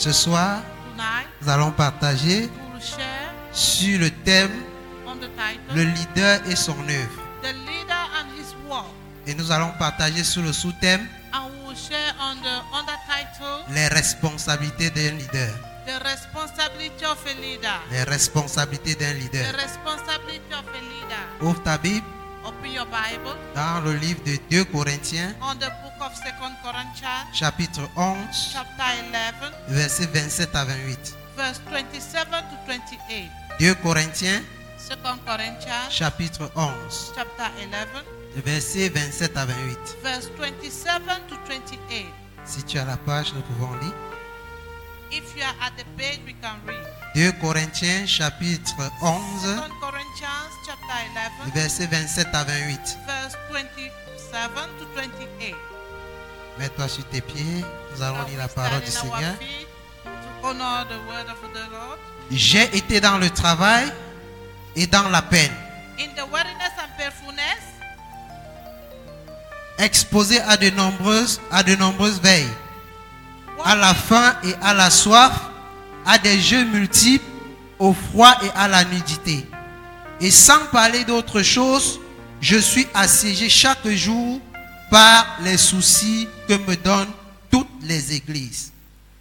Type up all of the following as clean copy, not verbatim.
Ce soir, Tonight, nous allons partager we will share sur le thème on the title, le leader et son œuvre. The Leader and His Work. Et nous allons partager sur le sous-thème And we will share on the undertitle, les responsabilités d'un leader. The Responsibility of a Leader. Les responsabilités d'un The leader. responsibility of a leader. Ouvre ta Bible Open your Bible dans le livre de 2 Corinthiens, on the book of 2 Corinthians, chapitre 11, chapter 11, versets 27 à 28. verse 27 to 28. 2 Corinthiens, 2 Corinthians, chapitre 11, chapter 11, versets 27 à 28. verse 27 to 28. Si tu as la page, nous pouvons lire. If you are at the page, we can read. 2 Corinthiens, chapitre 11, 2 Corinthians, chapter 11, versets 27 à 28. verse 27 to 28. Mets-toi sur tes pieds, nous allons Now lire we la parole du stand in our Seigneur. feet to honor the word of the Lord. J'ai été dans le travail et dans la peine, In the weariness and painfulness, exposé à de nombreuses veilles, à la faim et à la soif, à des jeux multiples, au froid et à la nudité. Et sans parler d'autre chose, je suis assiégé chaque jour par les soucis que me donnent toutes les églises.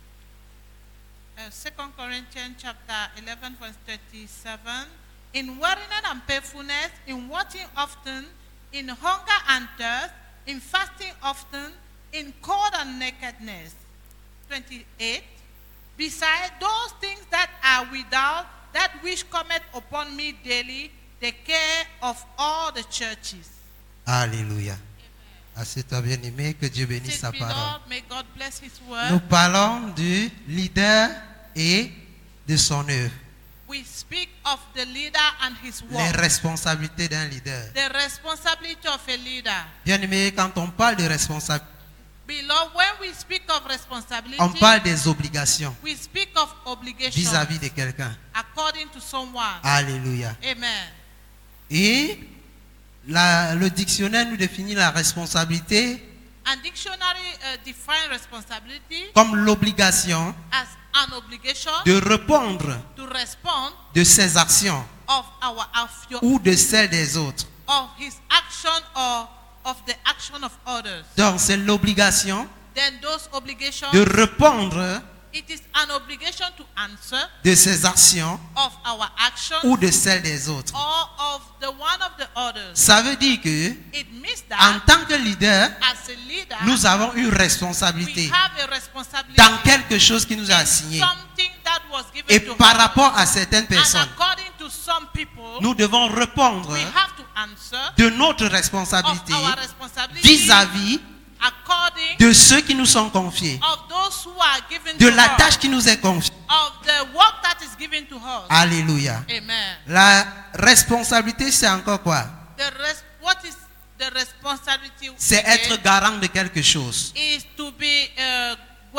2 Corinthians chapter 11 verse 37. In weariness and painfulness, in watching often, in hunger and thirst, in fasting often, in cold and nakedness. 28. Besides those things that are without, that which cometh upon me daily, the care of all the churches. Alléluia. Assieds-toi bien-aimé, que Dieu bénisse Sit, sa parole. beloved, may God bless His word. Nous parlons du leader et de son œuvre. We speak of the leader and his Les work. responsabilités d'un leader. The responsibility of a leader. Bien-aimé, quand on parle de responsabilité, Beloved, when we speak of responsibility, on parle des obligations we speak of obligation vis-à-vis de quelqu'un. according to someone. Alléluia. Amen. Et le dictionnaire nous définit la responsabilité And dictionary define responsibility comme l'obligation as an obligation de répondre to respond de ses actions of ou de celles des autres. of his action or of the action of others. Donc c'est l'obligation Then those obligations, de répondre it is an obligation to answer de ses actions of our actions ou de celles des autres. or of the one of the others. Ça veut dire que It means en that tant que leader, as a leader, nous avons une we responsabilité have a responsibility dans quelque chose qui nous est in assigné. something that was given Et to par us. rapport à certaines And personnes, according to some people, nous devons répondre we have to answer de notre of responsabilité our responsibility vis-à-vis according de ceux qui nous sont confiés, of those who are given de to la us, tâche qui nous est confiée. of the work that is given to us. Alléluia. Amen. La responsabilité, c'est encore quoi? What is the responsibility? C'est again? être garant de quelque chose. Is to be a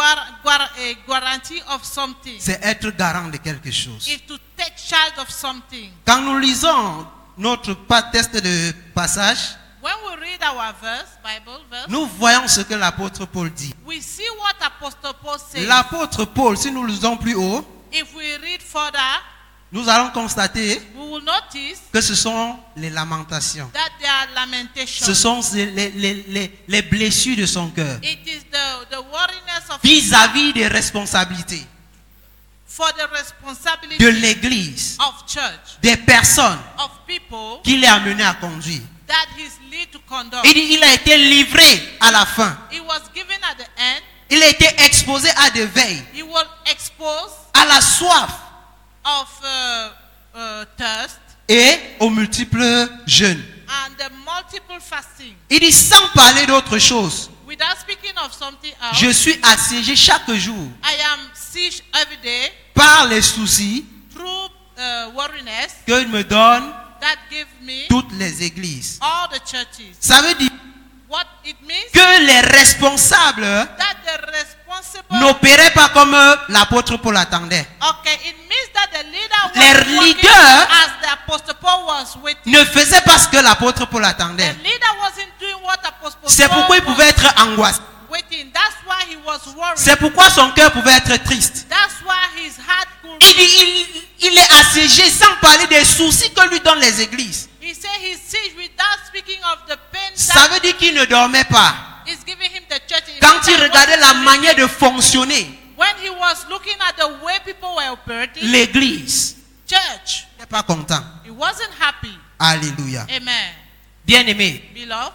guarantee of something. C'est être garant de quelque chose. Is to take charge of something. Quand nous lisons notre test de passage, When we read our Bible verse, nous voyons ce que l'apôtre Paul dit. we see what Apostle Paul says. L'apôtre Paul, si nous lisons plus haut, If we read further, nous allons constater we will notice que ce sont les lamentations. that there are lamentations. Ce sont les blessures de son cœur It is the worriness of vis-à-vis des responsabilités for the responsibility de l'Église, of church, des personnes of people qu'il est amené à conduire. that he's lead to conduct. Il dit, il a été livré à la fin. He was given at the end. Il a été exposé à des veilles, He was exposed à la soif of thirst et aux multiples jeûnes. and the multiple fasting. Il dit, sans parler d'autre chose, Without speaking of something else, je suis assiégé chaque jour I am siege every day par les soucis through worriness que me donnent that give me toutes les églises. all the churches. Ça veut dire What it means que les responsables that the responsible. n'opéraient pas comme l'apôtre Paul attendait. Okay, it means that the leader was Les working leaders as the apostle Paul was waiting. Ne faisaient pas ce que l'apôtre Paul attendait. The leader wasn't doing what apostle C'est Paul pourquoi il was pouvait être angoissé. waiting. That's why he was worried. C'est pourquoi son cœur pouvait être triste. That's why his heart could. Il dit, il est assiégé sans parler des soucis que lui donnent les églises. He said he's sick without speaking of the pain Ça that veut dire qu'il ne dormait pas. is giving him the church. Quand il regardait la manière de fonctionner, When he was looking at the way people were operating, l'église, church, il n'est pas content. he wasn't happy. Alléluia. Amen. Bien-aimé, Beloved,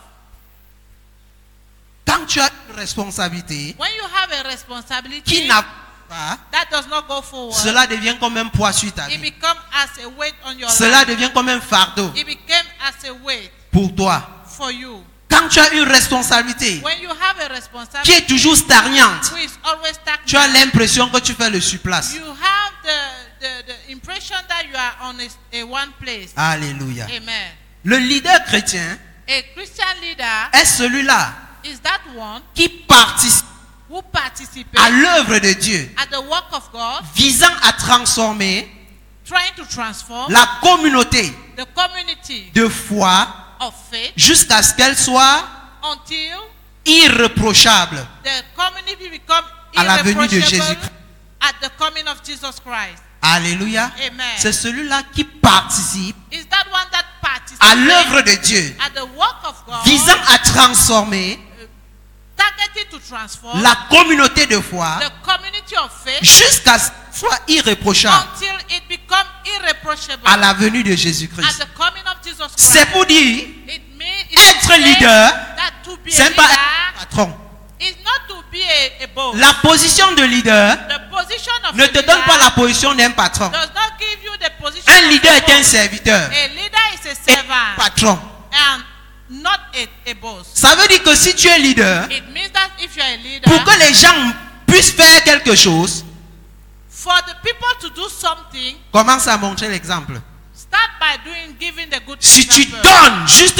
quand tu as une responsabilité when you have a qui responsibility n'a pas, that does not go forward, cela devient comme un poids sur ta it vie. becomes as a weight on your Cela life. devient comme un fardeau It became as a weight pour toi. for you. Quand tu as une responsabilité When you have a qui responsibility est toujours stagnante, who is always tu as stagnant, l'impression que tu fais le surplace. you have the impression that you are on a one place. Alléluia. Amen. Le leader chrétien A Christian leader est celui-là is that one qui participe who participates à l'œuvre de Dieu, at the work of God, visant à transformer trying to transform la communauté the community de foi of faith jusqu'à ce qu'elle soit until irréprochable the community become à la venue de irreproachable Jésus-Christ. at the coming of Jesus Christ. Alléluia. Amen. C'est celui-là qui participe Is that one that à l'œuvre participates de Dieu, at the work of God, visant à transformer targeted to transform la communauté de foi the community of faith jusqu'à ce qu'elle soit irréprochable until it become irreproachable à la venue de at Jésus-Christ. the coming of Jesus C'est Christ. pour dire, It means être leader, that to be a c'est pas leader être patron. is not to be a boss. La position de leader The position of ne a te donne pas leader la position d'un patron. does not give you the position Un of leader a est un boss. serviteur A leader is a et servant patron. and not a boss. Ça veut dire que si tu es leader, It means that if you are a leader, pour que les gens puissent faire quelque chose, for the people to do something, commence à montrer l'exemple. start by giving the good Si tu example. donnes juste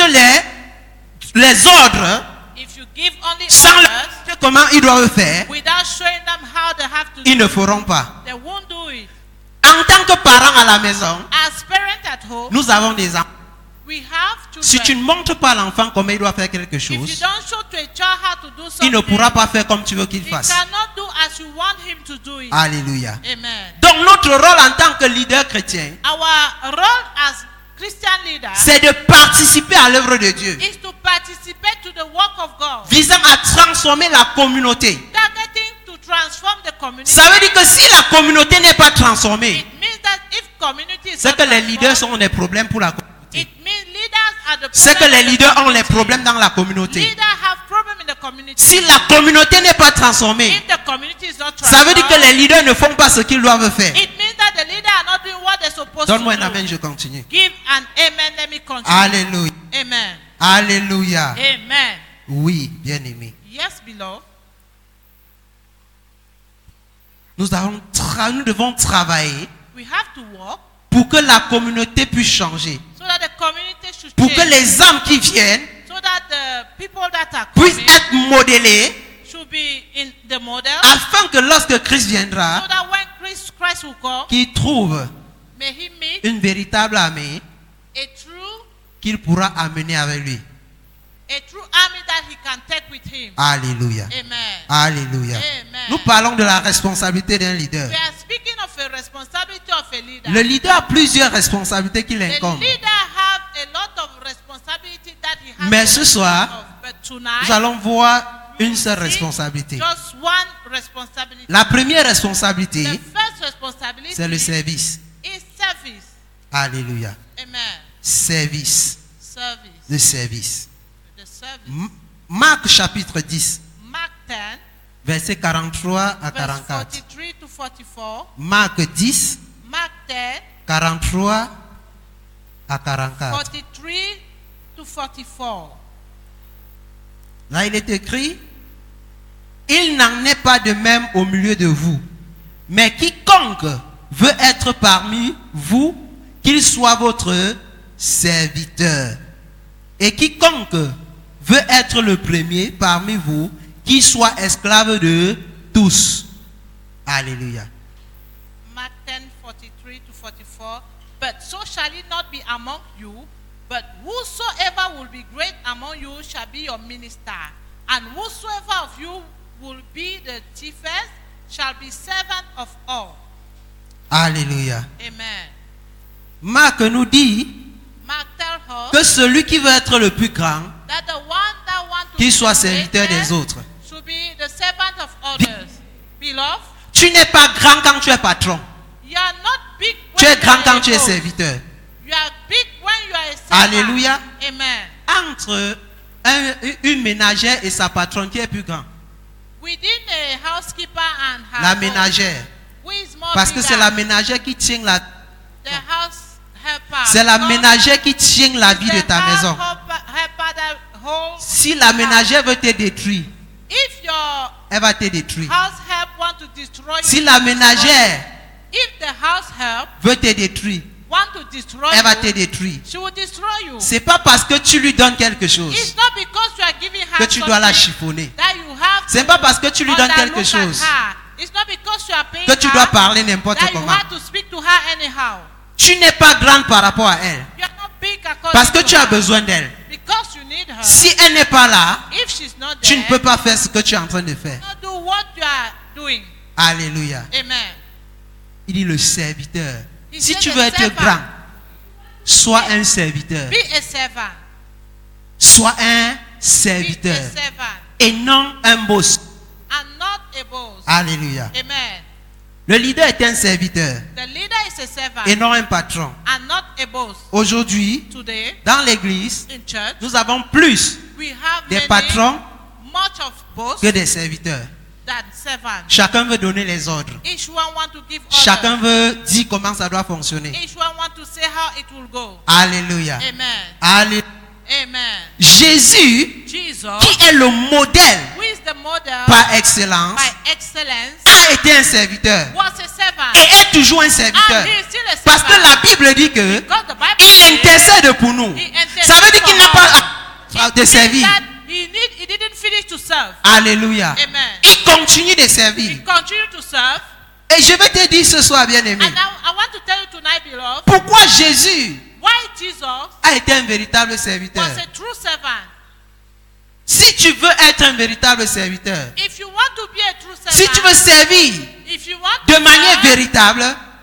les ordres If you give only sans leur orders montrer comment ils doivent faire, without showing them how they have to ils do ne it, feront pas. they won't do it. En tant que parents à la maison, As parents at home, nous avons des enfants. we have children. Si tu ne montres pas à l'enfant comment il doit faire quelque If you chose, don't show to a child how to do il something, ne pourra pas faire comme tu veux qu'il he fasse. cannot do as you want him to do it. Alléluia. Amen. Donc notre rôle en tant que leader chrétien, Our role as Christian leaders c'est de participer à l'œuvre de Dieu, is to participate to the work of God, visant à transformer la communauté. targeting to transform the community. Ça veut dire que si la communauté n'est pas transformée, It means that if community is c'est not que les leaders transformed, ont des problèmes pour la communauté. it means leaders are the C'est que problem les in the leaders ont les community. problèmes dans la communauté. Leaders have problem in the community. Si la communauté n'est pas transformée, If the community is not ça veut dire que transformed, les leaders ne font pas ce qu'ils doivent faire. it means that the leader are not doing what they're supposed Donne-moi to un do. amen, je continue. Give an amen. Let me continue. Alléluia. Amen. Alléluia. Amen. Oui, bien aimé. Yes, beloved. Nous devons travailler We have to work pour que la communauté puisse changer. so that the community should Pour que change. les âmes qui viennent So that the people that are puissent coming être modélées should be in the model. afin que lorsque Christ viendra, So that when Christ will come, qu'il trouve may he meet une véritable armée a true qu'il pourra amener avec lui. army that he can take with him. Alléluia. Amen. Alléluia. Amen. Nous parlons de la responsabilité d'un leader. We are speaking of a responsibility of a leader. Le leader a plusieurs responsabilités qu'il The incombe. leader have a lot of responsibility that he has. Mais to ce take soir, of. But tonight, Nous allons voir une seule see responsabilité. just one responsibility. La première The responsabilité, first responsibility c'est le service. is service. Alléluia. Amen. Service. Service. Le service. The service. Marc chapitre 10, Mark 10, versets 43 à verse 44. 43 to 44. Marc 10, Mark 10, 43 à 44. 43 to 44. Là, il est écrit, il n'en est pas de même au milieu de vous. Mais quiconque veut être parmi vous, qu'il soit votre serviteur. Et quiconque veut être le premier parmi vous, qu'il soit esclave de tous. Alléluia. Mark 10, 43 to 44. But so shall it not be among you, but whosoever will be great among you shall be your minister. And whosoever of you will be the chiefest, shall be servant of all. Alléluia. Amen. Marc nous dit Mark tells us que celui qui veut être le plus grand, that the one that wants to qu'il be soit the serviteur des greatest autres. should be the servant of others. Beloved, Tu n'es pas grand quand tu es patron. you are not big when Tu es you grand are quand a tu es boss. serviteur. You are big when you are a servant. Alléluia. Amen. Entre une ménagère et sa patronne, qui est plus grand? Within a housekeeper and her La boss, ménagère. who is more Parce que bigger? c'est la ménagère qui tient la... The house helper. C'est la not ménagère qui tient la vie de the ta house maison. helper that holds Si la ménagère veut te détruire, If your elle va te détruire. house help want to destroy Si you, la ménagère if the house help veut te détruire, want to destroy elle va te you, détruire. she will destroy you. C'est pas parce que tu lui donnes quelque chose It's not because you are giving her que tu dois la something chiffonner. that you have C'est to pas parce que tu lui donnes quelque underlook at chose her. It's not because you are paying que tu her dois parler n'importe that you comment. have to speak to her anyhow. Tu n'es pas grande par rapport à elle You are not big according parce que to tu as her. besoin d'elle. Because you need her. Si elle n'est pas là, If she's not tu there, ne peux pas faire ce que tu es en train de faire. not do what you are doing. Alléluia. Amen. Il dit le serviteur. He Si said tu the veux être servant. grand, sois un serviteur. Be a servant. Sois un Be serviteur a servant et non un boss. and not a boss. Alléluia. Amen. Le leader est un serviteur The leader is a servant et non un patron. and not a boss. Aujourd'hui, Today, dans l'église, in church, nous avons plus we have des many, patrons much of boss que des serviteurs. than servants. Chacun veut donner les ordres. Each one want to give Chacun orders. veut dire comment ça doit fonctionner. Each one want to say how it will go. Alléluia. Amen. Alléluia. Amen. Jésus, Jesus, qui est le modèle who is the model par excellence, by excellence, a été un serviteur was a servant. et est toujours un serviteur. And he is still a Parce que servant. la Bible dit que Because the Bible il says intercède pour nous. he intercede Ça veut dire qu'il n'a for us. pas de It means servir. that he didn't finish to serve. Alléluia. Amen. Il continue de He servir. continued to serve. Et je vais te dire ce soir, bien-aimé, And I want to tell you tonight, beloved, pourquoi Jésus why Jesus a été un véritable serviteur. was a true servant. Si tu veux être un véritable serviteur, If you want to be a true servant, si tu veux servir if you want de to manière serve véritable,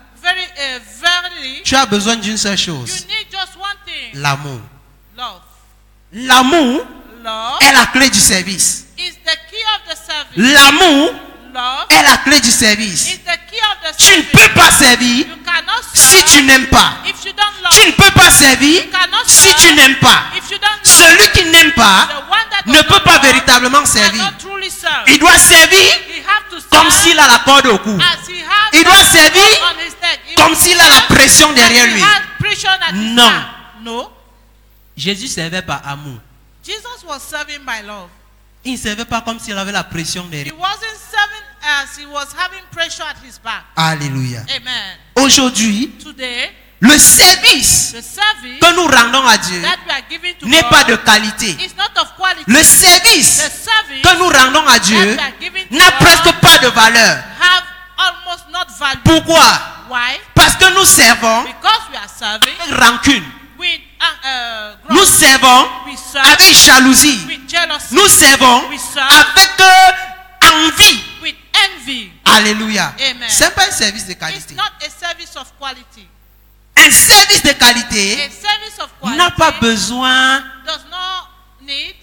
verily, tu as besoin d'une seule you chose, need just one thing: l'amour. love. L'amour Love est la clé du service. is the key of the service. L'amour Love est la clé du service. is the key of the Tu ne service. peux pas servir You cannot si serve tu n'aimes pas. if you don't love. Tu ne peux pas servir si tu n'aimes pas. If you don't love, Celui qui n'aime the pas one that ne does peut not pas love véritablement servir. cannot truly serve. Il doit servir He have to serve comme s'il a la corde au cou. as he has Il doit the servir rope on his neck. He comme will s'il a la serve pression as derrière he lui. has pressure at his Non. back. No. Jésus servait par amour. Jesus was serving by love. Il ne servait pas comme s'il avait la pression He derrière. wasn't serving as he was having pressure at his back. Alléluia. Amen. Aujourd'hui, Today, le service the service que nous rendons à Dieu that we are giving to n'est God pas de qualité. is not of quality. Le service The service que nous rendons à that Dieu we are giving to n'a God presque pas de valeur. have almost not value. Pourquoi? Why? Parce que nous servons Because we are serving avec rancune. with Nous grudge. servons We serve avec jalousie. with jealousy. Nous servons We serve avec envie. with envy. Alléluia. Amen. Ce n'est pas un service de It's qualité. not a service of quality. Un service de A qualité service of quality n'a pas besoin does not need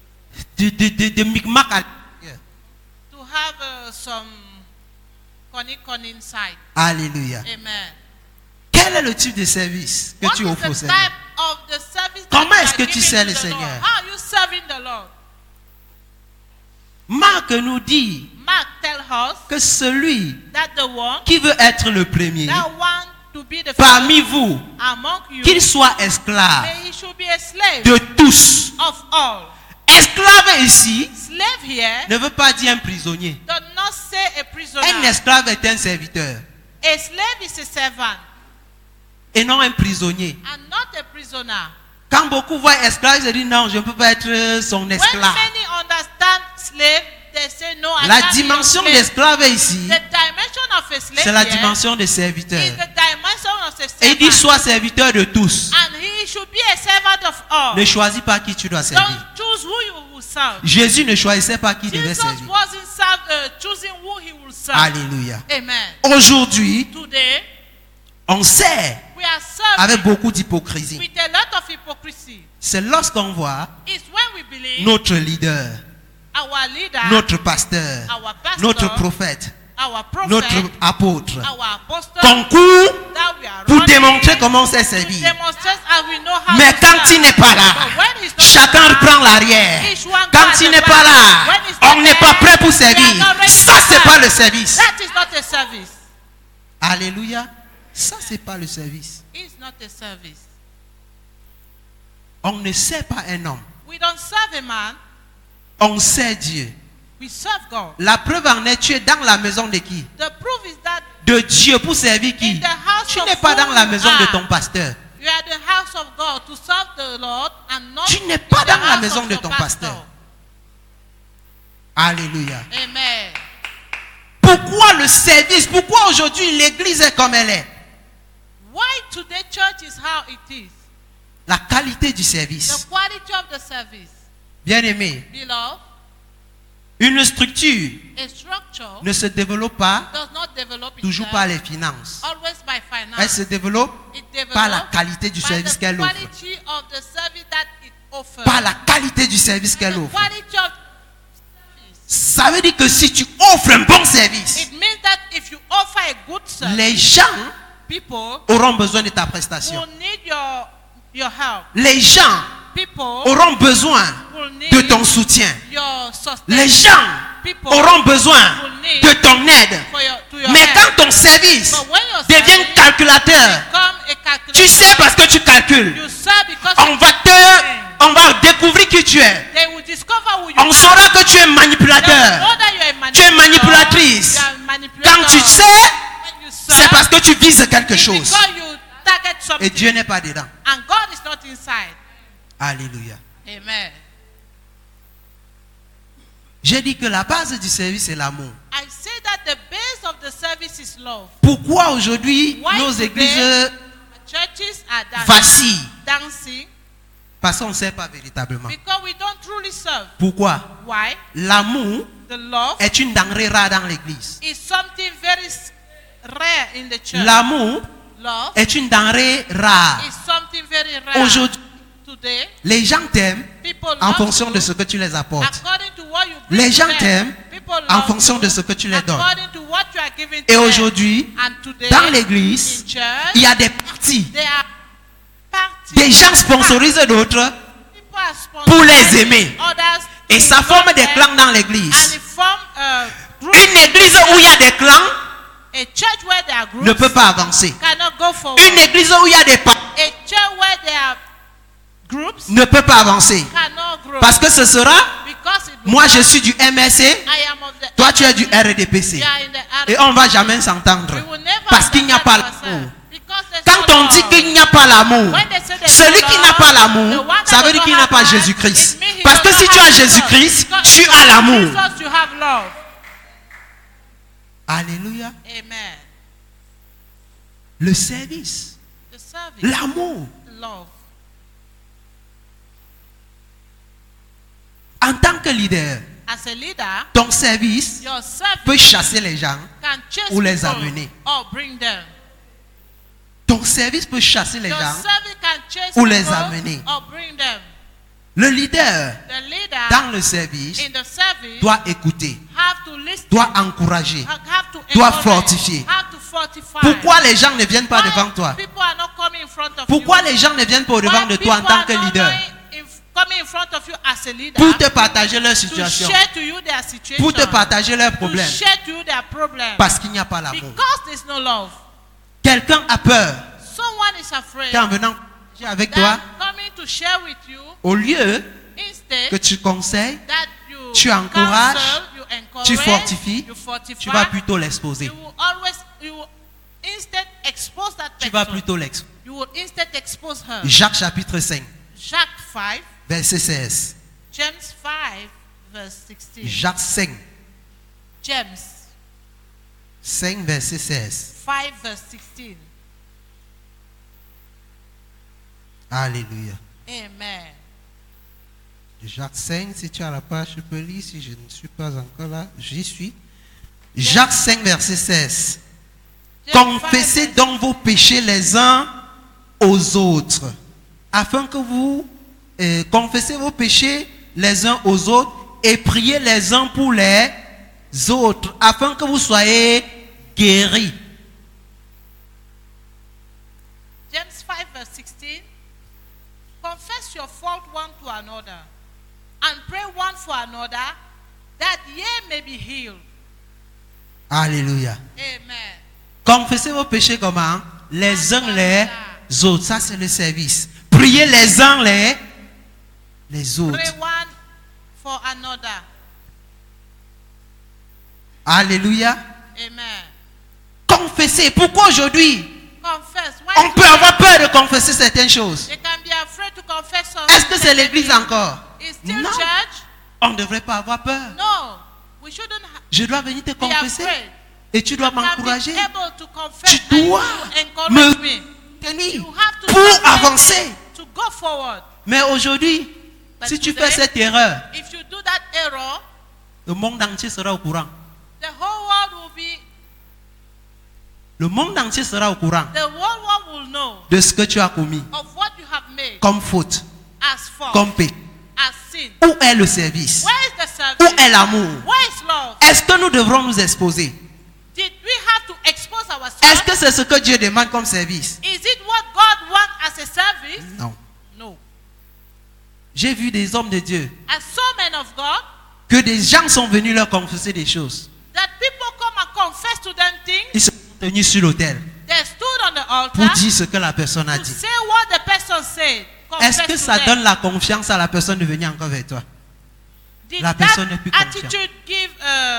de micmac à l'intérieur. to have some con inside. Alléluia. Amen. Quel est le type de service que What tu is offres au the Seigneur? type of the service that Comment you est-ce are que tu giving sers to le the Seigneur? Lord? How are you serving the Lord? Marc nous dit Mark tells us que celui that the one qui veut être le premier that want to be the parmi first vous, among you, qu'il soit esclave may he should be a slave de tous. of all. Esclave ici Slave here ne veut pas dire un prisonnier. does not say a prisoner. Un esclave est un serviteur A slave is a servant et non un prisonnier. and not a prisoner. Quand beaucoup voient esclave, ils se disent non, je ne peux pas être son When esclave. many understand slave, they say no. I La can't be your dimension slave. d'esclave ici, The dimension of a slave c'est la here dimension de serviteur. is the dimension of a Et il dit servant. sois serviteur de tous. And he should be a servant of all. Ne choisis pas qui tu dois servir. Don't choose who you will serve. Jésus ne choisissait pas qui devait Jesus servir. wasn't choosing who he will serve. Alléluia. Amen. Aujourd'hui, Today, on sert we are serving avec beaucoup d'hypocrisie. with a lot of hypocrisy. C'est lorsqu'on voit It's when we believe notre leader, our leader, notre pasteur, our pastor, notre prophète, our prophet, notre apôtre our apostle, concourt that we are pour running démontrer comment on sait to servir. demonstrate as we know how Mais to quand serve. il n'est pas là, But when he's not chacun there, reprend l'arrière. each one Quand goes il at n'est the pas back. là, When he's not on n'est pas there, prêt pour we are servir. not ready Ça, to c'est pas serve. le service. That is not a service. Alléluia. Ça, c'est pas le service. It's not a service. On ne sert pas un homme. We don't serve a man, On sert Dieu. we serve God. La preuve en est, tu es dans la maison de qui? The proof is that De Dieu pour servir qui? in the house Tu of n'es pas who dans la you maison de are, ton pasteur. you are the house of God to serve the Lord and not Tu n'es in pas the dans la house maison of de your ton pastor. pasteur. Alléluia. Amen. Pourquoi le service? Pourquoi aujourd'hui l'église est comme elle est? Why today church is how it is? La qualité du The service. quality of the service. Bien aimé, Beloved, une structure a structure ne se développe pas does not develop toujours itself par les finances. always by Elle finance. se développe It par la develops qualité du by service the qu'elle offre. quality of the service that it offers. Par la qualité du service qu'elle The offre. quality of Ça veut dire que si tu offres un bon service, it means that if you offer a good service, les gens people auront besoin de ta prestation. will need your help. Les gens People auront besoin will need de ton soutien. your sustenance. Les gens People auront besoin will need de ton aide. to your Mais help. quand ton service But when your devient service calculateur, become a calculator, tu sais parce que tu calcules. you serve because On va découvrir qui tu es. they will discover who you On are. saura que tu es They will manipulateur. know that you are a Tu es manipulator. manipulatrice. You are a manipulator. Quand tu sais, When you serve, c'est parce que tu vises quelque it's chose. because you target something. Et Dieu n'est pas dedans. And God is not inside. Alléluia. Amen. J'ai dit que la base du service est l'amour. I say that the base of the service is love. Pourquoi aujourd'hui Why nos today églises churches are vacillent? dancing Parce qu'on ne sait pas véritablement. because we don't truly serve. Pourquoi? Why? L'amour The love est une denrée rare dans l'église. is something very rare in the church. L'amour Love est une denrée rare. is something very rare. Aujourd'hui, Today, les gens t'aiment people en love fonction you de ce que tu les apportes. according to what you bring Les to gens them. t'aiment People en love fonction you de ce que tu les donnes. according to what you are giving to Et them. aujourd'hui, And today, dans l'église, in church, il y a des partis. there are parties. Des gens sponsorisent d'autres People are sponsoring pour les aimer. others et to ça forme love des them, clans dans and l'église. it form group. Une église où il y a des clans A church where there are groups ne peut pas avancer. cannot go forward. Une église où il y a des partis A church where there are groups ne peut pas avancer. cannot grow. Parce que ce sera, Because it will moi je not- suis du MSC, I am of the toi tu es du RDPC. You are in the Et on ne va jamais s'entendre. We will never Parce qu'il n'y a pas understand l'amour. ourselves. Because there's Quand no on dit love. qu'il n'y a pas l'amour, When they say there's celui no qui love, n'a pas the l'amour, one ça that veut dire does qu'il not n'a have pas love, Jésus-Christ. it means he Parce does que not si tu have as Jesus. Jésus-Christ, Because tu if as you have l'amour. Jesus, you have love. Alléluia. Amen. Le service, The service, l'amour. the love. En tant que leader, As a leader, ton service your service peut chasser les gens can chase ou les people amener. or bring them. Ton service peut chasser les Your gens. service can chase ou les people amener. or bring them. Le leader The leader dans le service in the service doit écouter, have to listen, doit encourager, have to doit encourage, fortifier. have to fortify. Pourquoi les gens ne viennent pas Why devant toi? people are not coming in front of Pourquoi you? les gens ne viennent pas au devant Why de toi en people tant are que not leader? coming in front of you as a leader Pour te partager leur to situation, share to you their situation, pour te partager leurs to problèmes, share to you their problem. parce qu'il n'y a pas l'amour. Because there's no love. Quelqu'un a peur Someone is afraid qu'en venant partager avec toi, that coming to share with you au lieu instead que tu conseilles, that you tu encourages, counsel, you encourage, tu fortifies, you fortify, tu vas plutôt l'exposer. you will instead expose that Tu person. vas plutôt l'exposer. You will instead expose her. Jacques chapitre 5, Jacques 5, verset 16. James 5, verse 16. Jacques 5, James 5, verset 16. 5, verse 16. Alléluia. Amen. Jacques 5, si tu as la page, je peux lire. Si je ne suis pas encore là, j'y suis. Jacques 5, verset 16. Confessez donc vos péchés les uns aux autres, afin que vous confessez vos péchés les uns aux autres et priez les uns pour les autres, afin que vous soyez guéris. James 5 verse 16. Confess your fault one to another, and pray one for another, that ye may be healed. Alléluia. Amen. Confessez vos péchés comment? Les uns les autres. Ça, c'est le service. Priez les uns les autres. Pray one for another. Alléluia. Amen. Confessez. Pourquoi aujourd'hui Confess. on peut avoir peur de confesser certaines choses? They can be afraid to confess some. Est-ce que c'est l'église encore? It's still Non. church? On ne devrait pas avoir peur. No. We shouldn't Je dois venir te be confesser afraid. et tu dois You can m'encourager. be able to confess Tu and dois you encourage me me. tenir You have to pour motivate avancer. me to go forward. Mais aujourd'hui, But si tu today, fais cette erreur, If you do that error, le monde entier sera au courant. the whole world will be, Le monde entier sera au courant the whole world will know de ce que tu as commis of what you have made comme faute, as fault, comme péché. as sin. Où est le service? Where is the Où service? est l'amour? Where is love? Est-ce que nous devrons nous exposer? Did we have to expose Est-ce ourselves? que c'est ce que Dieu demande comme service? Is it what God wants as a service? Non. No. J'ai vu des hommes de Dieu As so men of God, que des gens sont venus leur confesser des choses. that people come and confess to them things, Ils sont tenus sur l'autel they stood on the pour altar dire ce que la personne a to dit. say what the person said. Est-ce Confess que to ça them. donne la confiance à la personne de venir encore vers toi? Did La that personne n'est plus attitude give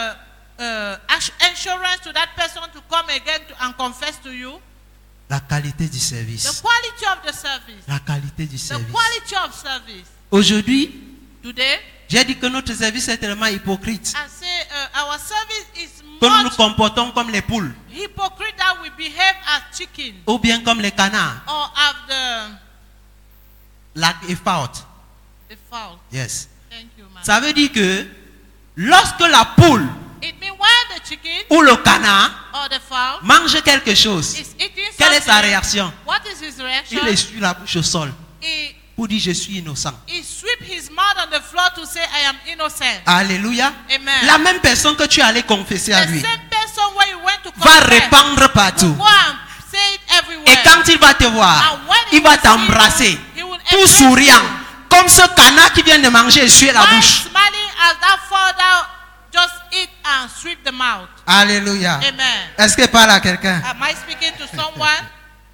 assurance to that person to come again and confess to you? La qualité du The service. quality of the service. La qualité du The service. quality of service. Aujourd'hui, Today, j'ai dit que notre service est tellement hypocrite I say our service is que nous nous much comportons comme les poules hypocrite that we behave as chicken ou bien comme les canards. or have Like a fault. the fowl. Yes. Thank you, man. Ça veut dire que lorsque la poule It means when the chicken ou le canard or the fowl mange quelque chose, is eating quelle est sa something, réaction? what is his reaction? Il essuie la bouche au sol He pour dire je suis innocent. sweep his mouth on the floor to say, I am innocent. Alléluia. Amen. La même personne que tu es allé confesser à The lui same person where you went to va confess répandre partout. will go and say it everywhere. Et quand il va te voir, And when he il va will see t'embrasser, you, he will tout embrace souriant, you. comme ce canard qui vient de manger et essuyer la While bouche. smiling as that father just eat and sweep the mouth. Alléluia. Amen. Est-ce que parle à quelqu'un? Am I speaking to someone?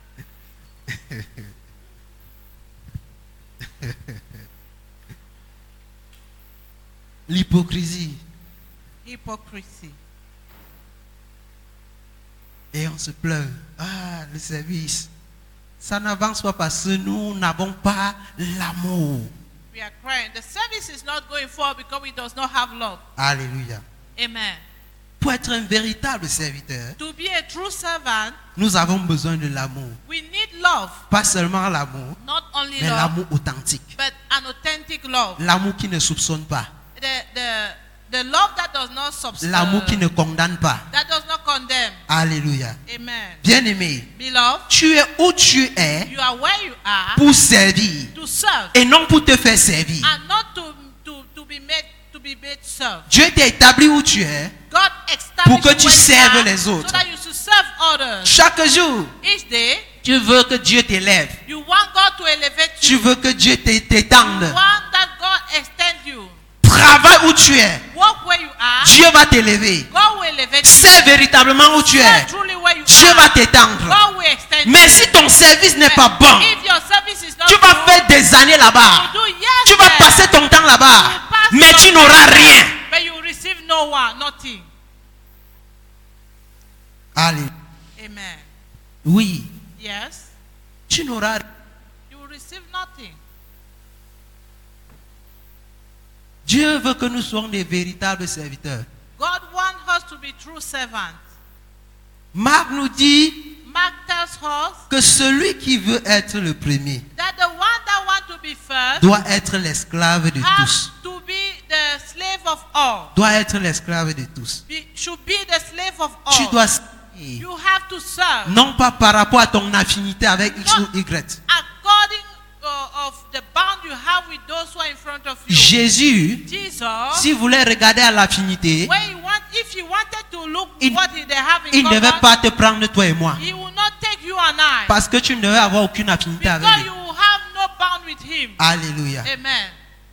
L'hypocrisie. Hypocrisy. Et on se plaint. Ah, le service. Ça n'avance pas parce que nous n'avons pas l'amour. We are crying. The service is not going forward because it does not have love. Alléluia. Amen. Pour être un véritable serviteur, To be a true servant, nous avons besoin de l'amour. we need love. Pas seulement l'amour, Not only mais love, l'amour authentique. but an authentic love. L'amour qui ne soupçonne pas. The love that does not L'amour qui ne condamne pas. that does not condemn. Alléluia. Amen. Bien-aimé, Beloved, tu es où tu es you are where you are pour servir to serve et non pour te faire servir. and not to be made serve. Dieu t'a établi où tu es God pour established que you tu where you serves are les autres. so that you should serve others. Chaque jour. Each day, Tu veux que Dieu t'élève. you want God to elevate Tu you. veux que Dieu t'étende. You want that God extend you. Travaille où tu es. Walk where you are. Dieu va t'élever. God will elevate you. Sais véritablement où tu es. Serve truly where you Dieu are. va t'étendre. God will extend Mais you. si ton service n'est pas bon, If your service is not tu vas good, faire des années là-bas. you do yes, Tu vas sir. passer ton temps là-bas. You pass Mais your tu n'auras time, rien. But you receive no one, nothing. Allez. Amen. Oui. Yes, Tu n'auras rien. you will receive nothing. Dieu veut que nous soyons des véritables serviteurs. God wants us to be true servants. Marc nous dit Mark tells us que celui qui veut être le premier that the one that wants to be first church doit être l'esclave de has tous. to be the slave of all. Doit être l'esclave de tous. Should be the slave of Tu all. dois You have to serve non pas par rapport à ton affinité avec X ou Y. according of the bond you have with those who are in front of you. Jésus, Jesus, s'il voulait regarder à l'affinité, if he wanted to look il what they have in il ne devait common, pas te prendre toi et moi. he will not take you and I. Parce que tu ne devais avoir aucune affinité avec Because lui. you have no bond with him. Alléluia. Amen.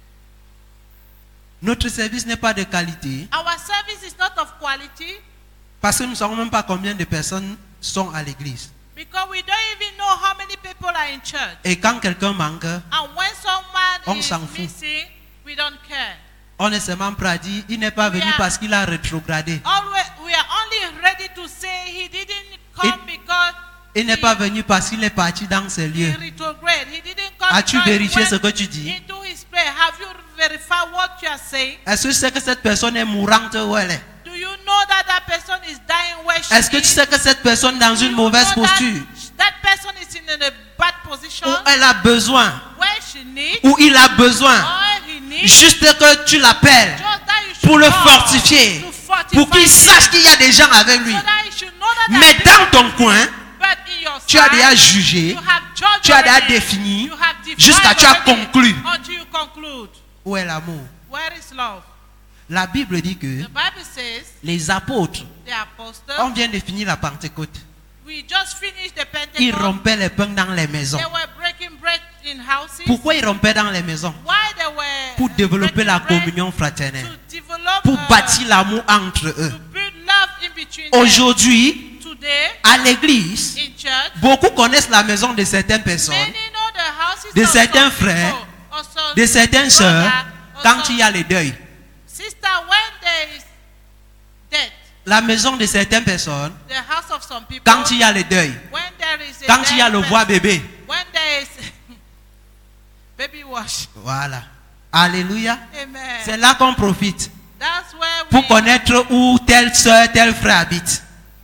Notre service n'est pas de qualité Our service is not of quality parce que nous ne savons même pas combien de personnes sont à l'église. because we don't even know how many people are in church. Et quand quelqu'un manque, And when someone On is s'en fout. missing, we don't care. on est seulement prêt à dire il n'est pas venu Yeah. parce qu'il a rétrogradé. We are only ready to say he didn't come because Il n'est pas venu parce qu'il est parti dans ces he lieux. retrograde. He didn't come As-tu because he vérifié went ce que tu dis? into his prayer. Have you verified what you are saying? Est-ce que tu sais que cette personne est mourante où elle est? Do you know that that person is dying where she Est-ce que tu is? sais que cette personne est dans Do une you mauvaise know that posture? that person is in a bad position Où elle a besoin? where she needs Où il a besoin? or he needs Juste que tu l'appelles just that you should pour le call fortifier. to fortify Pour qu'il him, sache qu'il y a des gens avec lui. so that he should know that Mais there are dans ton coin, people, but in your tu as side, déjà jugé, you have judged tu as déjà already, défini, you have defined jusqu'à tu as already conclu. until you conclude. Où est l'amour? Where is love? La Bible dit que The Bible says les apôtres, the apostles, on vient de finir la Pentecôte, we just finished the ils Pentecost. rompaient les pains dans les maisons. They were breaking bread in houses. Pourquoi ils rompaient dans les maisons? Why they were Pour développer breaking la bread? communion To fraternelle. develop, Pour bâtir l'amour entre eux. to build love in between them. Aujourd'hui, Today, à l'église, in church, beaucoup connaissent la maison de certaines personnes, many know the houses de of certains some frères, people, or some de certaines sœurs, brother, or quand some il y a le deuil. sister, when there is death, La maison de certaines personnes, the house of some people, quand il y a le deuil, when there is a quand il y a dead le person, voix bébé. when there is baby wash. Voilà. Alléluia. Amen. C'est là qu'on profite That's where pour we connaître où telle soeur, tel frère habite.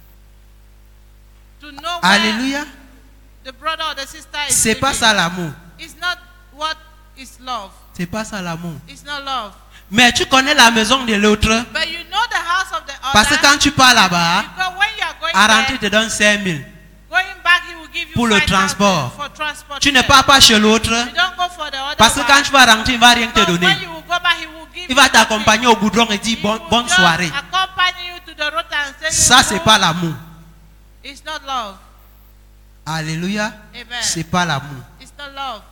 to know where Alléluia. the brother or the sister is C'est pas living. ça l'amour. It's not what is love. C'est pas ça l'amour. It's not love. Mais tu connais la maison de l'autre But you know the house of the other. parce que quand tu pars là-bas, because when you are going à rentrer there, te donne 5 000. going back, he will give you Pour le 5,000 transport. for transport. Tu ne pars pas chez l'autre You don't go for the other parce que one. quand tu vas rentrer, il va rien te Because donner. when you will go back, he will give Il va you t'accompagner nothing. au goudron et dire He will bonne just soirée. accompany you to the road and say Ça, you c'est go. pas l'amour. It's not love. Alléluia. Amen. C'est pas l'amour. It's not love.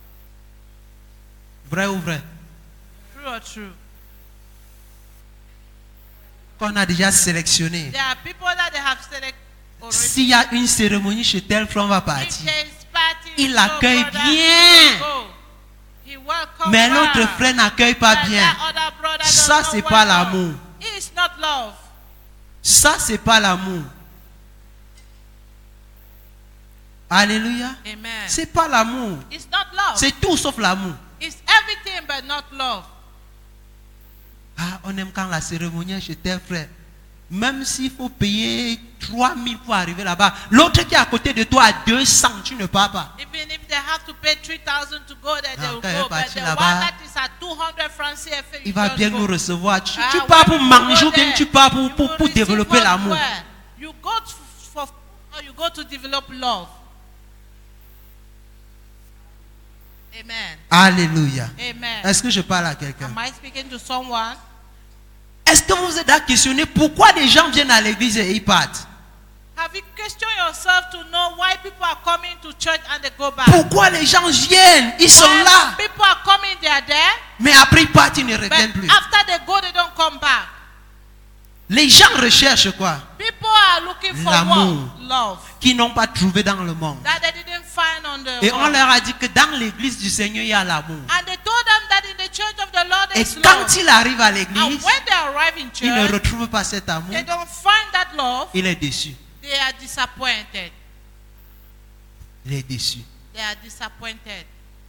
Vrai ou vrai? True or true? Qu'on a déjà sélectionné. There are people that they have selected already. S'il y a une cérémonie chez tel frère, on va If partir. there is party, Il no l'accueille brother, bien. he will go. He welcomes Mais her. l'autre frère n'accueille pas But bien. that other brother does Ça, not c'est pas welcome. l'amour. It's not love. Ça, c'est pas l'amour. Alléluia. Amen. C'est pas l'amour. It's not love. C'est tout sauf l'amour. It's everything but not love. Ah, on aime quand la cérémonie est chez tel frère. Même s'il faut payer 3 000 pour arriver là-bas. L'autre qui est à côté de toi à 200, tu ne pars pas. Even if they have to pay 3,000 to go there, they will quand il est go. But parti the one là-bas, that is at 200 francs CFA, Il you va don't bien go. nous recevoir. Tu Ah, pars pour when you manger go ou bien there, tu pars you pour will receive développer what l'amour. where. You go for or you go to develop love. Amen. Alléluia. Amen. Est-ce que je parle à quelqu'un? Am I speaking to someone? Est-ce que vous vous êtes à questionner pourquoi les gens viennent à l'église et ils partent? Have you questioned yourself to know why people are coming to church and they go back? Pourquoi les gens viennent? Ils sont Why là. people are coming, they are there, Mais après ils partent, ils ne but reviennent plus. after they go, they don't come back. Les gens recherchent quoi? People are looking for L'amour. what? Love. Qu'ils n'ont pas trouvé dans le monde. That they didn't find on the Et on world. leur a dit que dans l'église du Seigneur, il y a l'amour. And they told them that in the church of the Lord Et is quand love. il arrive à And l'église, when they arrive in il ne church, retrouve pas cet amour. they don't find that love. Il est déçu. They are disappointed. Il est déçu. They are disappointed.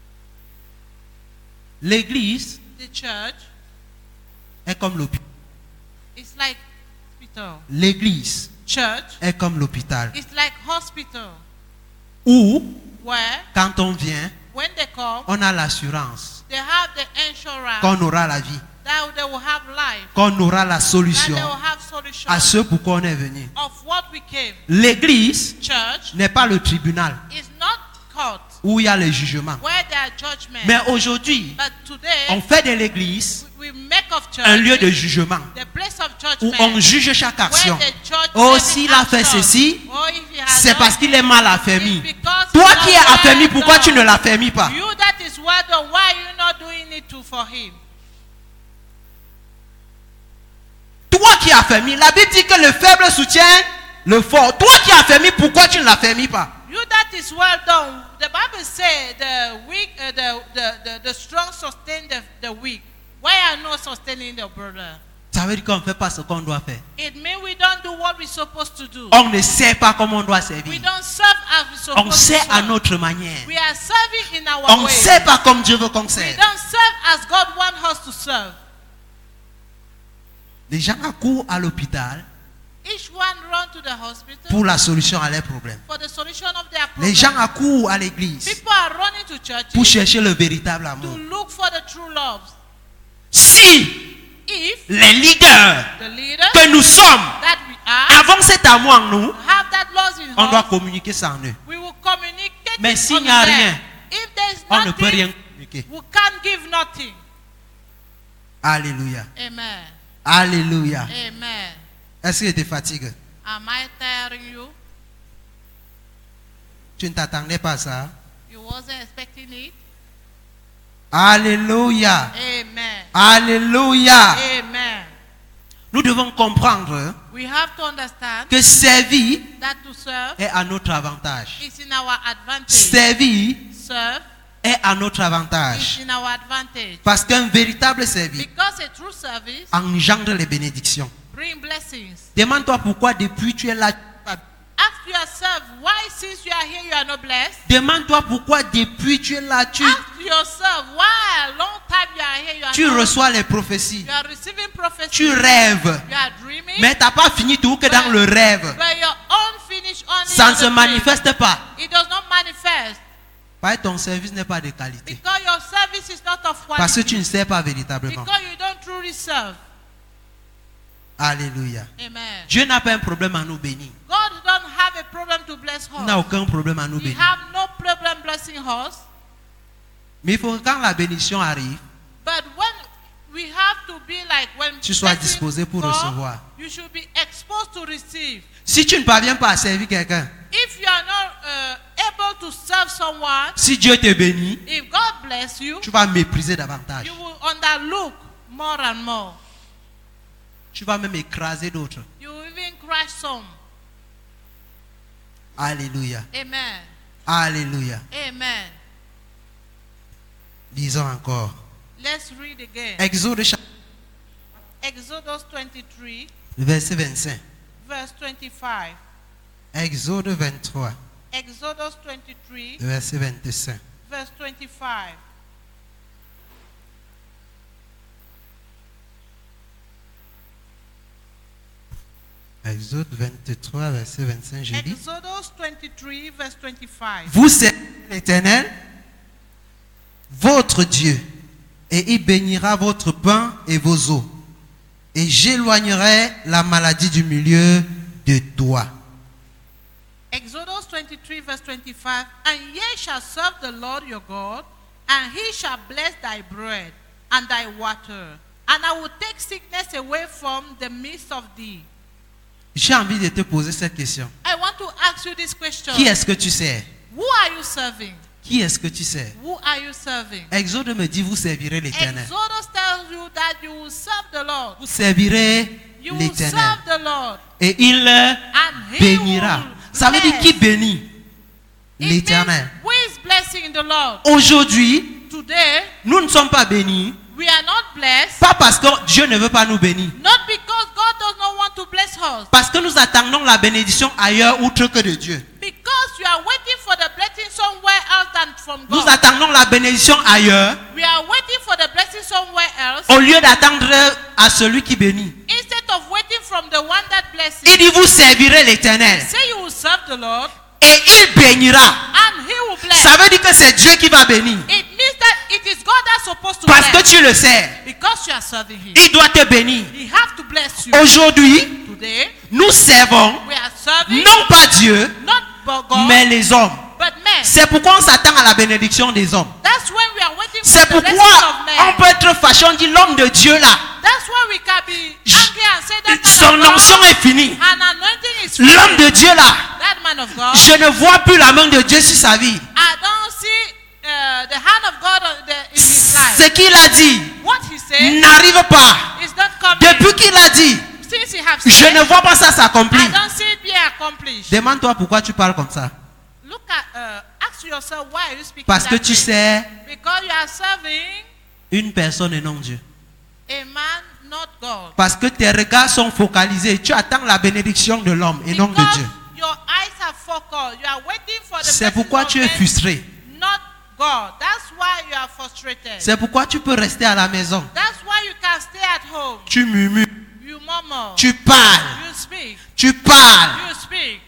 L'église The church est comme l'hôpital. is like hospital. L'église Church est comme l'hôpital. is like hospital Où, where quand on vient, when they come, on a l'assurance They have the insurance qu'on aura la vie, that they will have life, qu'on aura la that solution they will have solution à ce pourquoi on est venu. of what we came. L'église Church n'est pas le tribunal is not court où il y a les jugements. where there are judgments. Mais aujourd'hui, But today, on fait de l'église we make of church un lieu de jugement the place of où judgment. on juge chaque action. Where the judge Oh, every s'il a fait action. ceci, Oh, if he has c'est done parce qu'il est mal affermi. it's because Toi he's qui not es affermi, well pourquoi tu done. ne l'affermis pas? You that is well done, why are you not doing it too for him? Toi qui es affermi, la Bible dit que le faible soutient le fort. Toi qui es affermi, pourquoi tu ne l'affermis pas? You that is well done. The Bible says the weak, the strong sustain the weak. Why are you not sustaining the brother? Ça veut dire qu'on ne fait pas ce qu'on doit faire. It means we don't do what we're supposed to do. On ne sait pas comment on doit We servir. don't serve as we're supposed On to sait à serve. notre manière. We are serving in our On ne way. sait pas comme Dieu veut qu'on We serve. don't serve as God wants us to serve. Les gens accourent à l'hôpital Each one run to the hospital pour la solution à leurs problèmes. for the solution of their Les problem. gens accourent à l'église People are running to churches pour chercher le véritable to amour. look for the true love. Si If les leaders the leaders que nous sommes that we are avons cet amour en nous, have that love in on doit us, communiquer ça en eux. we will communicate Mais it s'il on n'y a them. rien, If there's on ne peut rien nothing, communiquer. we can't give nothing. Alléluia. Amen. Alléluia. Amen. Est-ce que tu fatigues? Am I tiring you? Tu ne t'attendais pas à ça? You wasn't expecting it? Alléluia. Amen. Alléluia. Amen. Nous devons comprendre We have to understand que servir that to serve est à notre avantage. is in our advantage. Servir Serve est à notre is avantage. in our advantage. Parce qu'un véritable service Because a true service engendre les bénédictions. brings blessings. Demande-toi pourquoi depuis tu es là. Ask yourself why, since you are here, you are not blessed. Demande-toi pourquoi depuis tu es là, tu Ask yourself why a long time you are here, you are not. reçois les prophéties. You are receiving prophecy. Tu rêves. You are dreaming. Mais tu n'as pas fini tout que dans le rêve. But your own finish only Ça in ne the se dream. manifeste pas. It does not manifest Parce que ton service n'est pas de qualité. because your service is not of Parce que quality. tu ne sais pas véritablement. Because you don't truly serve. Alléluia. Amen. Dieu n'a pas un problème à nous bénir. God don't have a problem to bless Il n'a us. aucun problème à nous He bénir. have no problem blessing us. Mais il faut que quand la bénédiction arrive, But when we have to be like when tu sois blessing disposé pour come, recevoir. you should be exposed to receive. Si tu ne parviens pas à servir quelqu'un, If you are not able to serve someone, si Dieu te bénit, if God bless you, tu vas mépriser davantage. you will underlook more and more. Tu vas même écraser d'autres. You will even crush some. Alléluia. Amen. Alléluia. Amen. Disons encore. Let's read again. Exode Exodus 23, verset 25. verse 25. Exode 23, Exodus 23, verset 25. verse 25. Exode 23, verset 25, je dis. Exodus 23, verse 25. Vous servez l'Éternel, votre Dieu, et il bénira votre pain et vos eaux. Et j'éloignerai la maladie du milieu de toi. Exodus 23, verse 25. And ye shall serve the Lord your God, and he shall bless thy bread and thy water. And I will take sickness away from the midst of thee. J'ai envie de te poser cette question. I want to ask you this question. Qui est-ce que tu sers? Who are you serving? Qui est-ce que tu sers? Who are you serving? Exode me dit, vous servirez l'Éternel. Exodus tells you that you will serve the Lord. Vous servirez You will l'Éternel. serve the Lord. Et il And he bénira. will Ça veut dire bless. qui bénit? It L'Éternel. means who is blessing the Lord? Aujourd'hui, Today, nous ne sommes pas bénis, we are not blessed. pas parce que Dieu ne veut pas nous bénir. Not because God does not want to bless us. Parce que nous attendons la bénédiction ailleurs outre que de Dieu. Because you are waiting for the blessing somewhere else than from Nous God. attendons la bénédiction ailleurs We are waiting for the blessing somewhere else au lieu d'attendre à celui qui bénit. instead of waiting from the one that blesses. Il dit, vous servirez l'Éternel Say you will serve the Lord et il bénira. and he will bless. Ça veut dire que c'est Dieu qui va bénir. It means that it is God that's supposed to Parce que bless. tu le sers. Because you are serving him. Il doit te bénir. He have to bless you. Aujourd'hui, Today, nous servons we are serving non pas Dieu, not God, mais les hommes. but men. C'est pourquoi on s'attend à la bénédiction des hommes. That's when we are waiting for C'est the blessings pourquoi of men. on peut être fâché, on dit l'homme de Dieu là. That's why we can be angry and say that Son man of onction God, est finie. an anointing is L'homme de Dieu là, that man of God. je ne vois plus la main de Dieu sur sa vie. I don't see the hand of God in his life. Ce qu'il a dit What he said n'arrive pas. is not coming. Depuis qu'il a dit, Since he have je said, ne vois pas ça s'accomplir. I don't see it being accomplished. Demande-toi pourquoi tu parles comme ça. Look at, ask yourself why are you speaking Parce que that tu way? sers Because you are serving une personne et non Dieu. a man, not God. Parce que tes regards sont focalisés. Tu attends la bénédiction de l'homme et non de Because Dieu. your eyes are focused. You are waiting for the C'est blessings pourquoi of tu es men, frustré. not God. That's why you are frustrated. C'est pourquoi tu peux rester à la maison. That's why you can stay at home. Tu murmures, You murmur. tu parles, You speak. tu parles, You speak.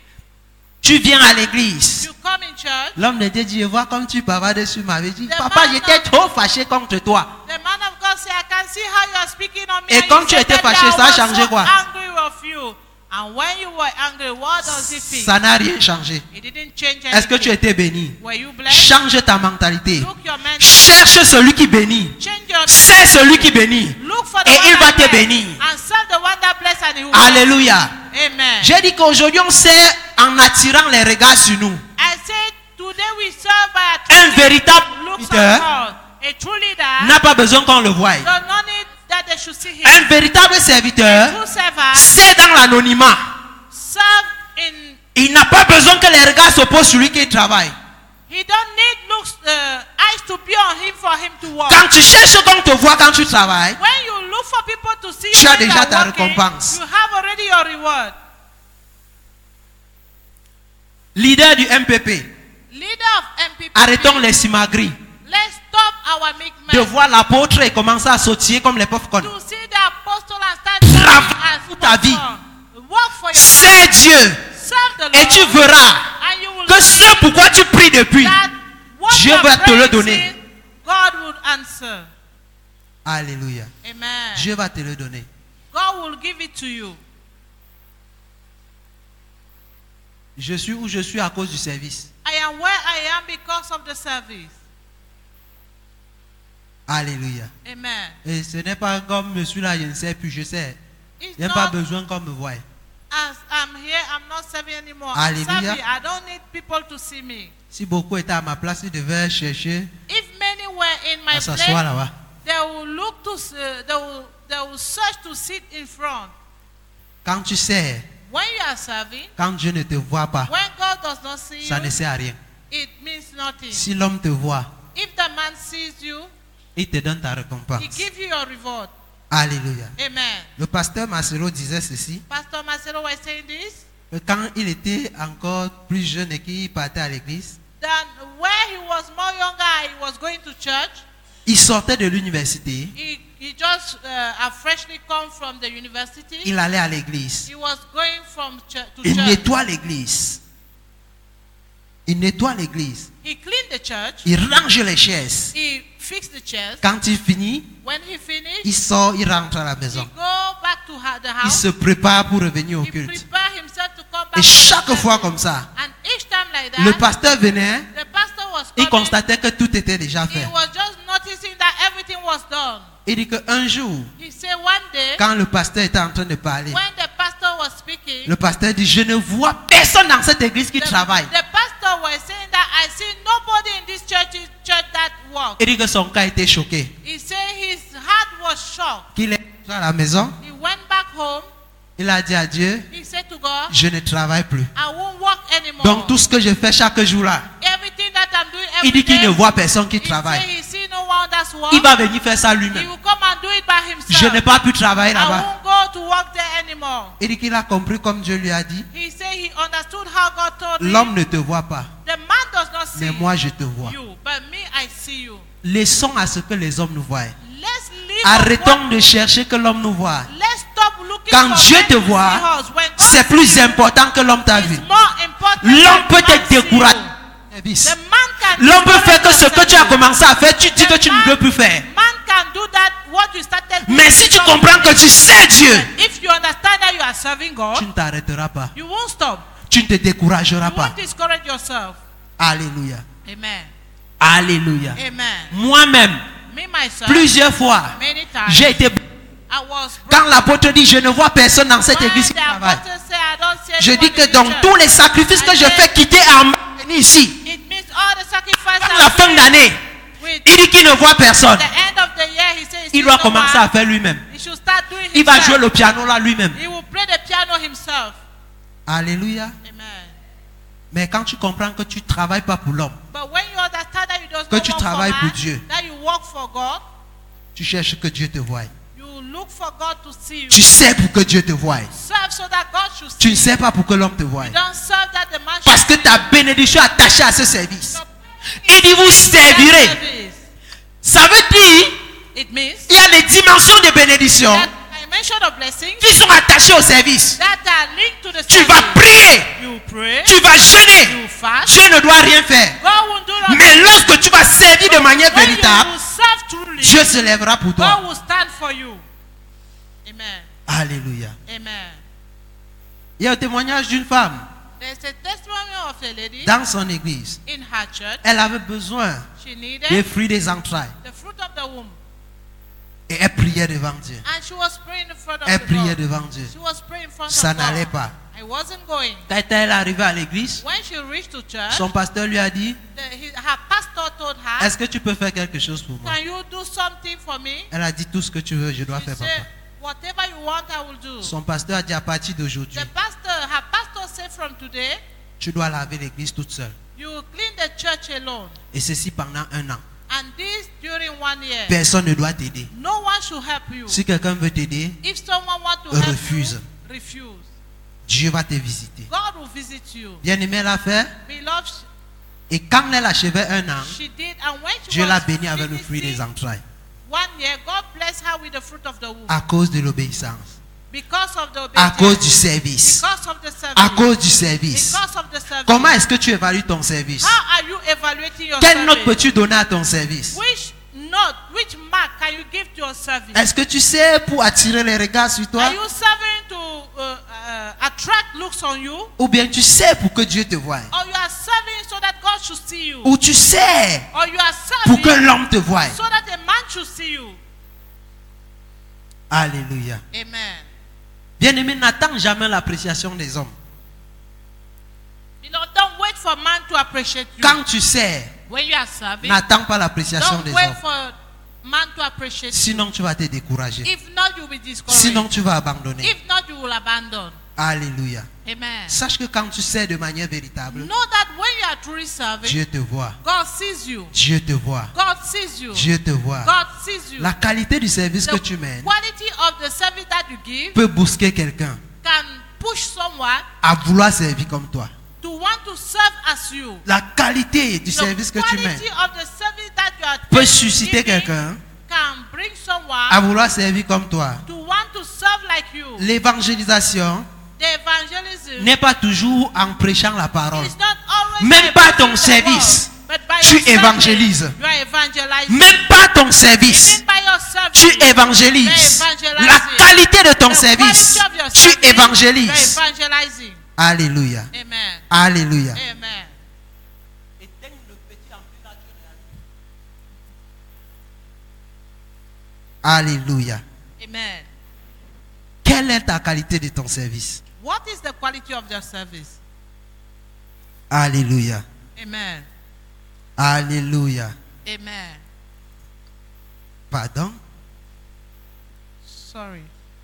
tu viens à l'église. You come in church. L'homme de Dieu dit, je vois comme tu bavardes sur ma vie. Dit, The papa, man j'étais of- trop fâché contre toi. The man of God say, I can see how you are speaking on me. Et and quand you tu said étais that fâché, I ça a was changé so quoi? angry with you. And when you were angry, what does it feel? Ça n'a rien changé. It didn't change anything. Est-ce que tu étais béni? Were you blessed? Change ta mentalité. Look your mentality. Cherche celui qui bénit. Change your C'est celui qui bénit. Look for the Et one il va that te bless. bénir. And serve the one that bless and he will Alléluia. bless. Amen. J'ai dit qu'aujourd'hui on sert en attirant les regards sur nous. I said today we serve by Un attracting véritable looks leader on God. A true leader n'a pas besoin qu'on le voie. does not need that they should see him. Un véritable serviteur True servant sert dans l'anonymat. serve in. Il n'a pas besoin que les regards se posent sur lui qui travaille. He don't need looks eyes to be on him for him to walk. Quand tu cherches qu'on te voit quand tu travailles, When you look for people to see Tu as when you déjà are ta working, récompense. you have already your reward. leader du MPP, Leader of MPP. arrêtons les simagris. Let's stop our meek De men. voir l'apôtre et commencer à sautiller comme les popcorn. To see the apostle and start Travaille as toute ta vie. sponsor. Work for your C'est Dieu. serve the Lord. Et tu verras and you will que see ce pourquoi tu pries depuis, that what Dieu you are va te le praying donner. in, God will answer. Alléluia. Amen. Dieu va te le donner. God will give it to you. Je suis où je suis à cause du service. I am where I am because of the service. Alléluia. Amen. Et ce n'est pas comme je suis là, je ne sais plus, je sais. It's Il n'y a pas not besoin qu'on me voie. as I'm here, I'm not serving anymore. Hallelujah. I'm serving. I don't need people to see me. Si beaucoup étaient à ma place, ils devaient chercher If many were in my à place, s'asseoir là-bas. they will look to, they will search to sit in front. Quand tu sers, When you are serving, quand Dieu ne te voit pas, when God does not see ça you, ne sert à rien. it means nothing. Si l'homme te voit, If the man sees you, il te donne ta he récompense. gives you your reward. Alléluia. Amen. Le pasteur Marcelo disait ceci, Pastor Marcelo was saying this. que quand il était encore plus jeune et qu'il partait à l'église, That where he was more younger, he was going to church. il sortait de l'université, He just had freshly come from the university. il allait à l'église. He was going from church to Il church. nettoie l'église. Il nettoie l'église. He cleaned the church. Il range les chaises. He fixed the chairs. Quand il finit, When he finished, il sort, il rentre à la he maison. go back to the Il house. se prépare pour revenir au He culte. prepare himself to come back. Et for the chaque service. fois comme ça, And each time like that, le pasteur venait, the pastor was il coming. constatait que tout était déjà He fait. was just noticing that everything was done. Il dit qu'un jour, He said one day, quand le pasteur était en train de parler, when the pastor was speaking, le pasteur dit, je ne vois personne dans cette église qui travaille. the pastor was saying that I see nobody in this church that works. Il dit que son cas était choqué. He said his heart was shocked. Qu'il est à la maison, He went back home. il a dit à Dieu, He said to God, je ne travaille plus. I won't work anymore. Donc tout ce que je fais chaque jour là, Everything that I'm doing il every dit qu'il day, ne voit personne qui he said travaille. he see no one that's work. Il va venir faire ça He lui-même. will come and do it by himself. Je n'ai pas pu travailler I là-bas. won't go to work there anymore. Il dit qu'il a compris comme Dieu lui a dit, He said he understood how God told him. l'homme ne te voit pas, The man does not see mais moi je te vois. you, but me I see you. Laissons à ce que les hommes nous voient. Let's leave. Arrêtons de chercher que l'homme nous voit. Let's stop looking Quand for Dieu men te to voit, see us. When God c'est plus important que l'homme t'a vu. is more important L'homme than peut man te see décourager. you. The man can L'homme peut discourage faire que ce que tu as commencé à faire, tu dis que tu ne veux plus faire. Man can do that, what you started doing. Mais si tu comprends que tu sais Dieu, If you understand that you are serving tu God, ne t'arrêteras pas. you won't stop. Tu ne te décourageras You pas. won't discourage yourself. Alléluia. Amen. Alléluia. Amen. Moi-même, Me, myself, plusieurs fois, many times, j'ai été... I was Quand l'apôtre dit, je ne vois personne dans cette when église qui the travaille. apostle said, I don't see Je anyone dis que in the dans church. tous les sacrifices que je fais quitter à venir ici, It means all the sacrifices à la I'm fin doing d'année, with il dit qu'il ne voit personne. the end of the year, he says Il doit commencer à faire lui-même. he should start doing Il va himself. jouer le piano là lui-même. He will play the piano himself. Alléluia. Amen. Mais quand tu comprends que tu ne travailles pas pour l'homme, But when you understand that you don't Que tu work for travailles man, pour Dieu. that you work for God, tu cherches que Dieu te voie. you look for God to see you. Tu sais pour que Dieu te voie. Serve so that God should see Tu ne you. sais pas pour que l'homme te voie. You don't serve that the man Parce que should ta bénédiction est attachée à ce service. Il dit vous servirez. service. Ça veut dire It means il y a les dimensions de bénédiction that dimension of blessing qui sont attachées au service. that are linked to the Tu vas service. prier, You pray, tu vas jeûner. you fast. Dieu ne doit rien faire. God will do nothing. Mais lorsque tu vas servir de manière When you véritable, will serve truly, Dieu se lèvera pour God toi. will stand for you. Amen. Alléluia. Amen. Il y a un témoignage d'une femme There's a testimony of a lady dans son église. in her church. Elle avait besoin She needed des fruits des entrailles. the fruit of the womb. Et elle priait devant Dieu. And she was praying in front of Elle the priait God. devant Dieu. She was praying in front Ça of God. n'allait pas. I wasn't going. Quand elle est arrivée à l'église, When she reached to church, son pasteur lui a dit, her pastor told her, est-ce que tu peux faire quelque chose pour moi? can you do something for me? Elle a dit, tout ce que tu veux, je dois She faire, said, papa. whatever you want, I will do. Son pasteur a dit, à partir d'aujourd'hui, Her pastor said from today, tu dois laver l'église toute seule. you will clean the church alone. Et ceci pendant 1 an. And this during 1 year. Personne ne doit t'aider. No one should help you. Si quelqu'un veut t'aider, If someone wants to help refuse. you, refuse. Dieu va te visiter. God will visit you. Bien-aimé, elle a fait. Beloved, Et quand elle achevait 1 an, she did. And when she Dieu l'a was béni avec le fruit des finishing entrailles. 1 year, God blessed her with the fruit of the womb. À cause de l'obéissance. Because of the À obedience. cause du service. Because of the service. À cause du service. Because of the service. Comment est-ce que tu évalues ton service? How are you evaluating your Quelle note service? peux-tu donner à ton service? Which note, which mark can you give to your service? Est-ce que tu sais pour attirer les regards sur toi? Are you serving to attract looks on you? Ou bien tu sais pour que Dieu te voie? Or you are serving so that God should see you? Ou tu sais Or you are pour serving que l'homme te voie? so that a man should see you? Alléluia. Amen. Bien-aimé, n'attends jamais l'appréciation des hommes. Beloved, don't wait for man to appreciate you. Quand tu sais, When you are serving, n'attends pas l'appréciation don't des wait hommes. for man to appreciate you. Sinon, tu vas te décourager. If not, you will be discouraged. Sinon, tu vas abandonner. If not, you will abandon. Alléluia. Amen. Sache que quand tu sais de manière véritable, Know that when you are truly serving, Dieu te voit. God sees you. Dieu te voit. God sees you. Dieu te voit. God sees you. La qualité du service que tu The mènes quality of the service that you give peut bousquer quelqu'un can push someone à vouloir servir comme toi. to want to serve as you. La qualité du The service que tu mènes quality of the service that you are peut susciter giving quelqu'un can bring à someone vouloir servir comme toi. to want to serve like you. L'évangélisation The evangelism n'est pas toujours en prêchant la parole. is not always Même by pas ton preaching the service, word, but by tu your service, évangélises. you are evangelizing. Même pas ton service, Even by your service, tu évangélises. you are evangelizing. La qualité de ton The service, quality of your tu service, évangélises. you are evangelizing. Alléluia. Amen. Alléluia. Amen. Alléluia. Amen. Quelle est ta qualité de ton service? What is the quality of your service? Alléluia. Amen. Alléluia. Amen. Pardon? Sorry.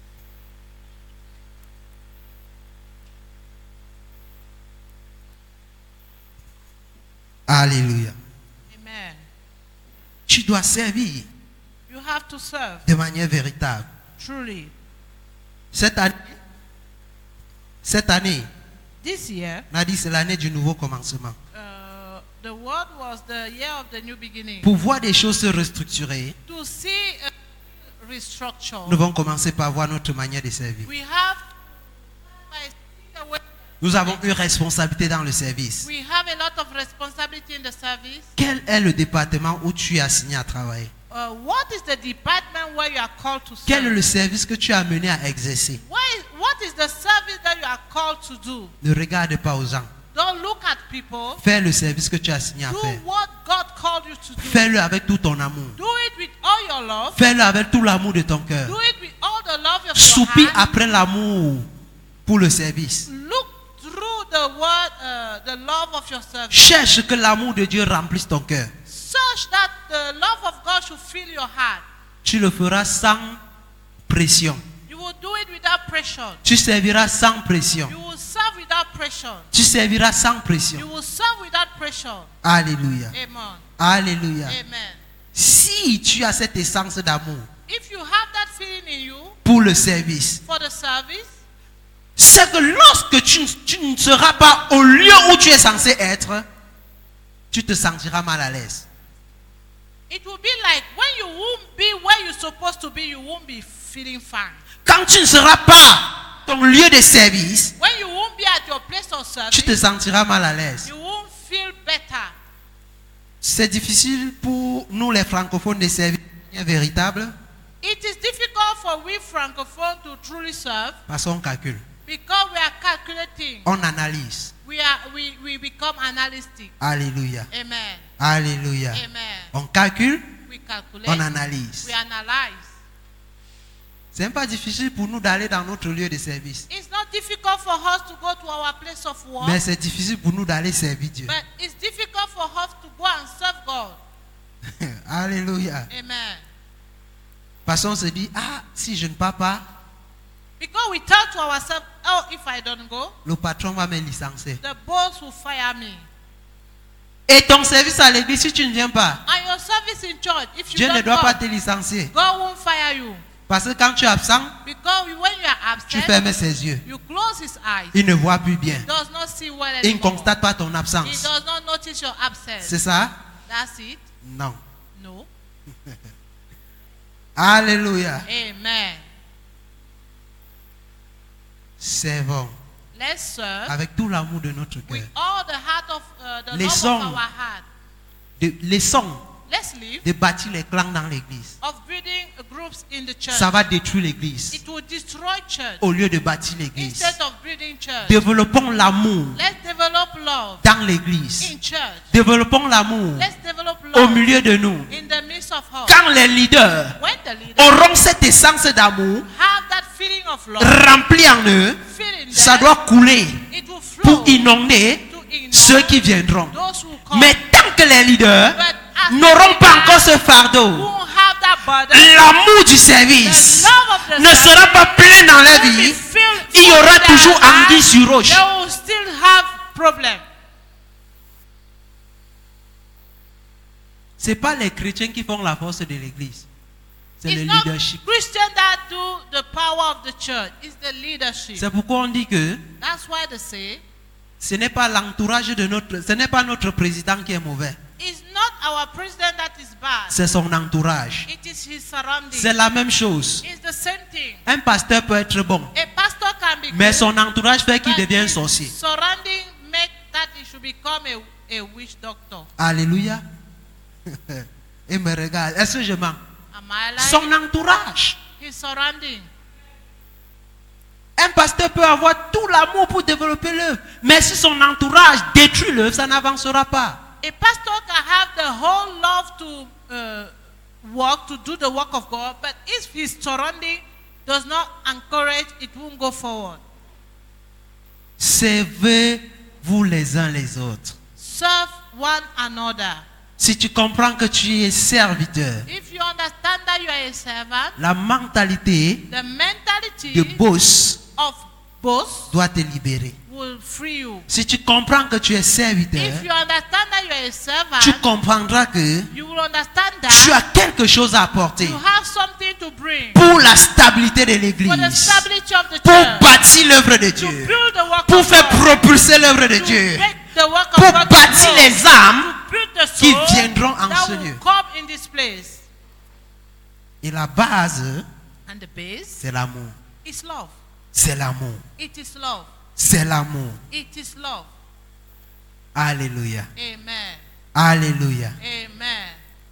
Alléluia. Amen. Tu dois servir You have to serve de manière véritable. truly. Cette année, This year, on a dit c'est l'année du nouveau commencement. the world was the year of the new beginning. Pour voir des choses se restructurer, To see restructure, nous devons commencer par voir notre manière de servir. we have by seeing the way Nous avons une responsabilité dans le service. We have a lot of responsibility in the service. Quel est le département où tu es assigné à travailler? What is the department where you are called to serve? Quel est le service que tu as amené à exercer? What is the service that you are called to do? Ne regarde pas aux gens. Don't look at people. Fais le service que tu as assigné à Do faire. what God called you to do. Fais-le avec tout ton amour. Do it with all your love. Fais-le avec tout l'amour de ton cœur. Do it with all the love of your Soupire heart. après l'amour pour le service. Look through the word, the love of your service. Cherche que l'amour de Dieu remplisse ton cœur. Such that the love of God should fill your heart. Tu le feras sans pression. You will do it without pressure. Tu serviras sans pression. You will serve without pressure. Tu serviras sans You pression. will serve without pressure. Alléluia. Amen. Alléluia. Amen. Si tu as cette essence d'amour If you have that feeling in you pour le service, for the service, c'est que lorsque tu ne seras pas au lieu où tu es censé être, tu te sentiras mal à l'aise. it will be like when you won't be where you're supposed to be, you won't be feeling fine. Quand tu ne seras pas ton lieu de service, When you won't be at your place of tu te service, sentiras mal à l'aise. you won't feel better. C'est difficile pour nous les francophones de servir de manière véritable It is difficult for we francophones to truly serve parce qu'on calcule, because we are calculating. on analyse. We become analytic. Alléluia. Amen. Alléluia. Amen. On calcule, We calculate. on analyse. We analyze. C'est même pas difficile pour nous d'aller dans notre lieu de service. It's not difficult for us to go to our place of work, Mais c'est difficile pour nous d'aller servir Dieu. but it's difficult for us to go and serve God. Alléluia. Amen. Parce qu'on se dit, ah, si je ne pars pas, Because we tell to ourselves, oh, if I don't go, le patron va me licencier. the boss will fire me. Et ton service à l'église, si tu ne viens pas, And your service in church, if you Dieu ne don't doit go, pas te licencier. God won't fire you. Parce que quand tu es absent, Because when you are tu absent, fermes ses yeux. you close his eyes. Il ne voit plus bien. He does not see well Il ne anymore. constate pas ton He absence. does not notice your absence. C'est ça? That's it? Non. No. Alléluia. Amen. Servons Let's serve avec tout l'amour de notre cœur. with all the heart of the Laissons love of our heart. Laissons Let's live de bâtir les clans dans l'église. of building groups in the church. Ça va détruire l'église It will destroy church au lieu de bâtir l'église. instead of building church. Développons l'amour Let's develop love dans l'église. in church. Développons l'amour Let's develop au love milieu de nous. in the midst of us. Quand les leaders When the leaders auront cette essence d'amour have that feeling of love, remplie en eux, feeling ça that, doit couler it will flow pour inonder to ignore ceux qui viendront. those who come. Mais tant que les leaders But as n'auront pas encore ce who fardeau, won't have that burden, l'amour du the service love of the ne sera pas plein dans leur will be vie. filled Il y aura with their toujours heart. anguille sur roche. They will still have problem. Ce n'est pas les chrétiens qui font la force de l'église. C'est le It's not leadership. Christians that do the power of the church. It's the leadership. C'est pourquoi on dit que That's why they say ce n'est pas l'entourage de notre, ce n'est pas notre président qui est mauvais. it's not our president that is bad. C'est son entourage. It is his surroundings. C'est la même chose. It's the same thing. Un pasteur peut être bon, A pastor can be mais good, son entourage fait qu'il but devient un his sorcier. surrounding make that he should become a witch doctor. Alléluia. Et me regarde. Est-ce que je mens? Am I lying? Son entourage. His surrounding. Un pasteur peut avoir tout l'amour pour développer l'œuvre, mais si son entourage détruit l'œuvre, ça n'avancera pas. A pastor can have the whole love to work, to do the work of God, but if his surrounding does not encourage, it won't go forward. Servez-vous les uns les autres. Serve one another. Si tu comprends que tu es serviteur, If you understand that you are a servant, la mentalité the mentality de boss of boss doit te libérer. will free you. Si tu comprends que tu es serviteur, If you understand that you are a servant, tu comprendras que you will understand tu that as quelque chose à apporter you have something to bring pour la stabilité de for the l'église, stability of the pour church, bâtir l'œuvre de to Dieu, build the work pour of faire God, propulser l'œuvre de to Dieu, make the work of pour God bâtir to les grow, âmes to build the qui soul viendront en that ce will lieu. come in this place. Et la base, And the base c'est l'amour. is love. C'est l'amour. It is love. c'est l'amour. It is love. Alléluia. Amen. Alléluia. Amen.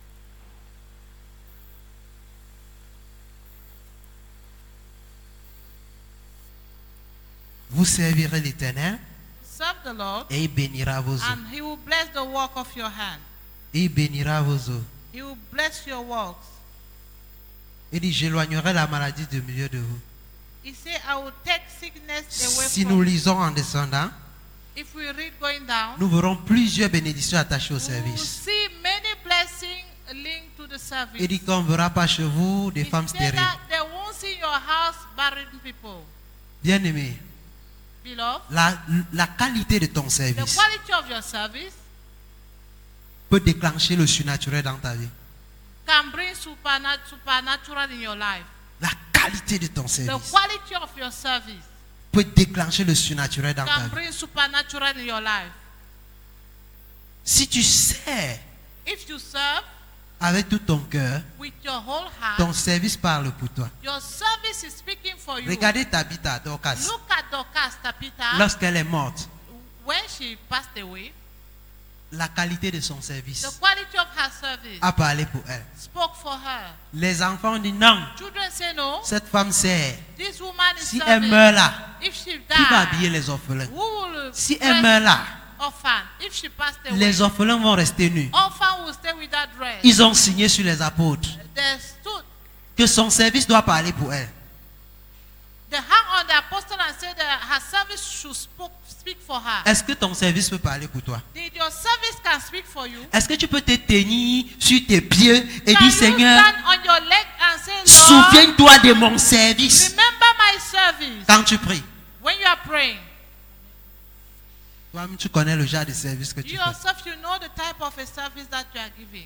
Vous servirez l'Éternel Serve the Lord, et il bénira vos eaux. and He will bless the work of your hand. Il bénira vos eaux. He will bless your works. Il dit, j'éloignerai la maladie du milieu de vous. He said, I will take sickness away Si from nous you. lisons en descendant, If we read going down, nous verrons plusieurs bénédictions attachées au we will service. see many blessings linked to the service. Il dit qu'on ne verra pas chez vous des He femmes said stériles. that they won't see your house barren people. Bien-aimé, Beloved, la qualité de ton the service quality of your service peut déclencher le surnaturel dans ta vie. can bring supernatural in your life. La qualité de ton The service quality of your service peut déclencher le surnaturel dans ta can vie. bring supernatural in your life. Si tu sais If you serve avec tout ton cœur, with your whole heart, ton service parle pour toi. your service is speaking for you. Regardez Tabitha, Dorcas, Look at Dorcas Tapita. lorsqu'elle est morte, When she passed away, la qualité de son the service quality of her service a parlé pour elle. spoke for her. Les enfants ont dit non, Children say no. cette femme sert. This woman is Si elle serving. meurt là, If she qui va habiller died, les orphelins? who will Si dress elle meurt là, orphan? If she passed away, les orphelins vont rester nus. orphan will stay with that dress. Ils ont signé sur les apôtres They stood, que son service doit parler pour elle. they hung on the apostle and said that her service should speak for her. Est-ce que ton service peut parler pour toi? Did your service can speak for you? Est-ce que tu peux te tenir sur tes pieds et Can dire you Seigneur, stand on your leg and say, Lord, souviens-toi de mon service remember my service quand tu pries? when you are praying? Toi-même, tu connais le genre de service que tu You fais. yourself, you know the type of a service that you are giving.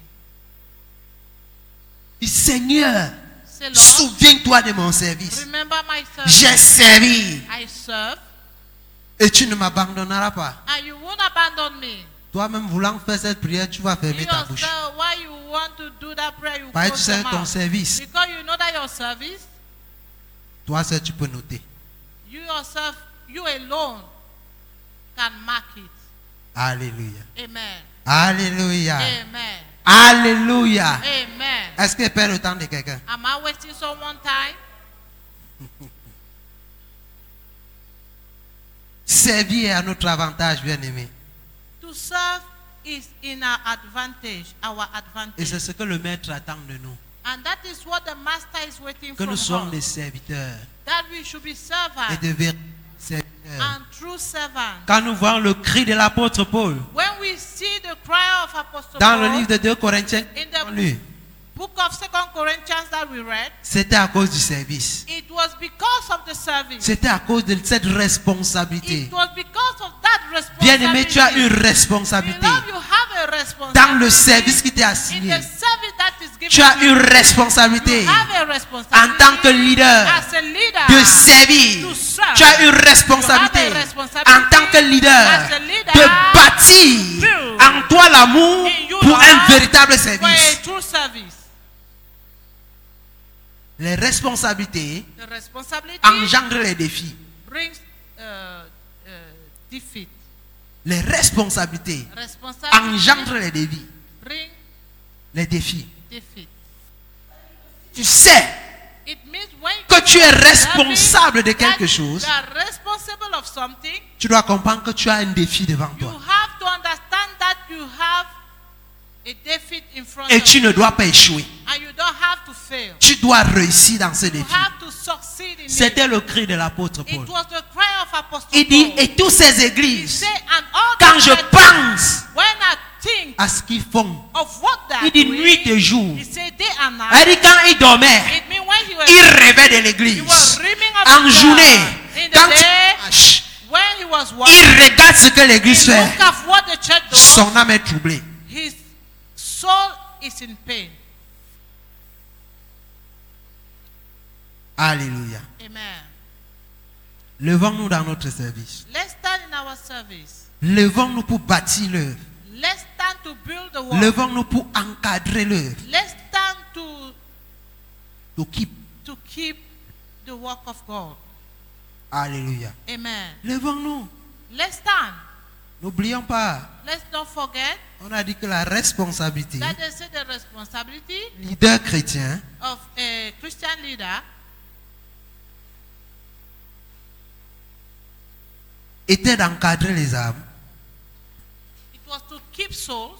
Dis, Seigneur, Say, Lord, souviens-toi de mon service. remember my service. J'ai servi I serve, et tu ne m'abandonneras pas. and you won't abandon me. Toi-même voulant faire cette prière, tu vas You fermer ta bouche. yourself, why you want to do that prayer, you Parce que tu close sais your ton mouth. service. Because you know that your service, Toi seul, tu peux noter. you yourself, you alone can mark it. Alléluia. Amen. Alléluia. Amen. Alléluia. Amen. Est-ce que perd le temps de quelqu'un? Am I wasting someone's time? Servir est à notre avantage, bien-aimé. To serve is in our advantage, our Et advantage. c'est ce que le maître attend de nous. And that is what the master is waiting Que from nous soyons des us. serviteurs That we should be et servants de véritables serviteurs. and true servants. Quand nous voyons le cri de l'apôtre Paul When we see the cry of Apostle dans le Paul livre de 2 Corinthiens, in the lu, book of 2 Corinthians that we read, c'était à cause du service. it was because of the service. C'était à cause de cette responsabilité. It was because of that responsibility. Bien-aimé, tu as une responsabilité Beloved, you have a responsibility. dans le service qui t'est In assigné. the service that is given Tu as to you, une responsabilité you have a en responsibility tant que leader as a leader de servir. to serve. Tu as une responsabilité You have a responsibility en tant que leader as a leader de bâtir build en toi l'amour in you, pour Lord, un véritable for a service. true service. Les responsabilités The responsibility engendrent les défis. brings defeat. Les responsabilités Responsibility engendrent les défis. bring Les défis. defeat. Tu sais It means when que tu es you are responsable de serving, quelque that chose, you are responsible of something. tu dois comprendre que tu as un défi devant You toi. have to understand that you have a defeat in front Et of tu you. ne dois pas échouer. And you don't have to fail. Tu dois réussir dans ce You défi. have to succeed in it. C'était le cri de l'apôtre Paul. It was the cry of Apostle Il dit, Paul. et toutes ces He églises, said, and all quand the je churches, pense when I think à ce qu'ils font, of what they are il dit doing, nuit et jour. he said day and night. Elle dit quand il dormait, It means when he was, il rêvait de he l'église. was dreaming of En God. journée, In the quand tu day, marches, when he was walking, il regarde ce que l'église he fait. looked at what the church does. Son âme est troublée. His soul is in pain. Alléluia. Amen. Levons-nous dans notre service. Let's stand in our service. Levons-nous pour bâtir l'œuvre. Let's stand to build the work. Levons-nous pour encadrer l'œuvre. Let's stand to To keep. keep the work of God. Alléluia. Amen. Levons-nous. Let's stand. N'oublions pas, Let's not forget on a dit que la responsabilité that is the responsibility leader chrétien of a Christian leader était d'encadrer les âmes it was to keep souls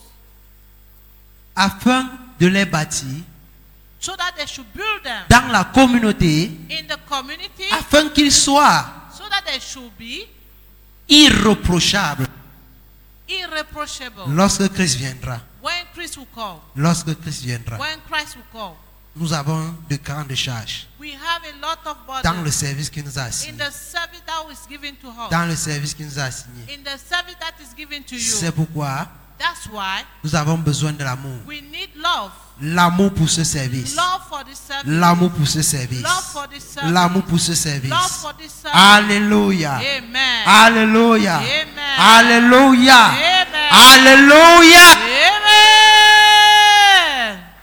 afin de les bâtir so that they should build them dans la communauté in the community afin qu'ils soient so that they should be irréprochables irreproachable lorsque Christ viendra. when Christ will come. Lorsque Christ viendra, When Christ will come, nous avons de grandes charges we have a lot of dans le burdens service qu'il nous a in assigné. the service that is given to us, Dans le service qu'il nous a assigné. in the service that is given to C'est you. pourquoi That's why nous avons besoin de l'amour. we need love. L'amour pour ce service. Love for this service. L'amour pour ce service. Love for this service. L'amour pour ce service. Love for this service. Alléluia. Amen. Alléluia. Amen. Alléluia. Amen. Alléluia.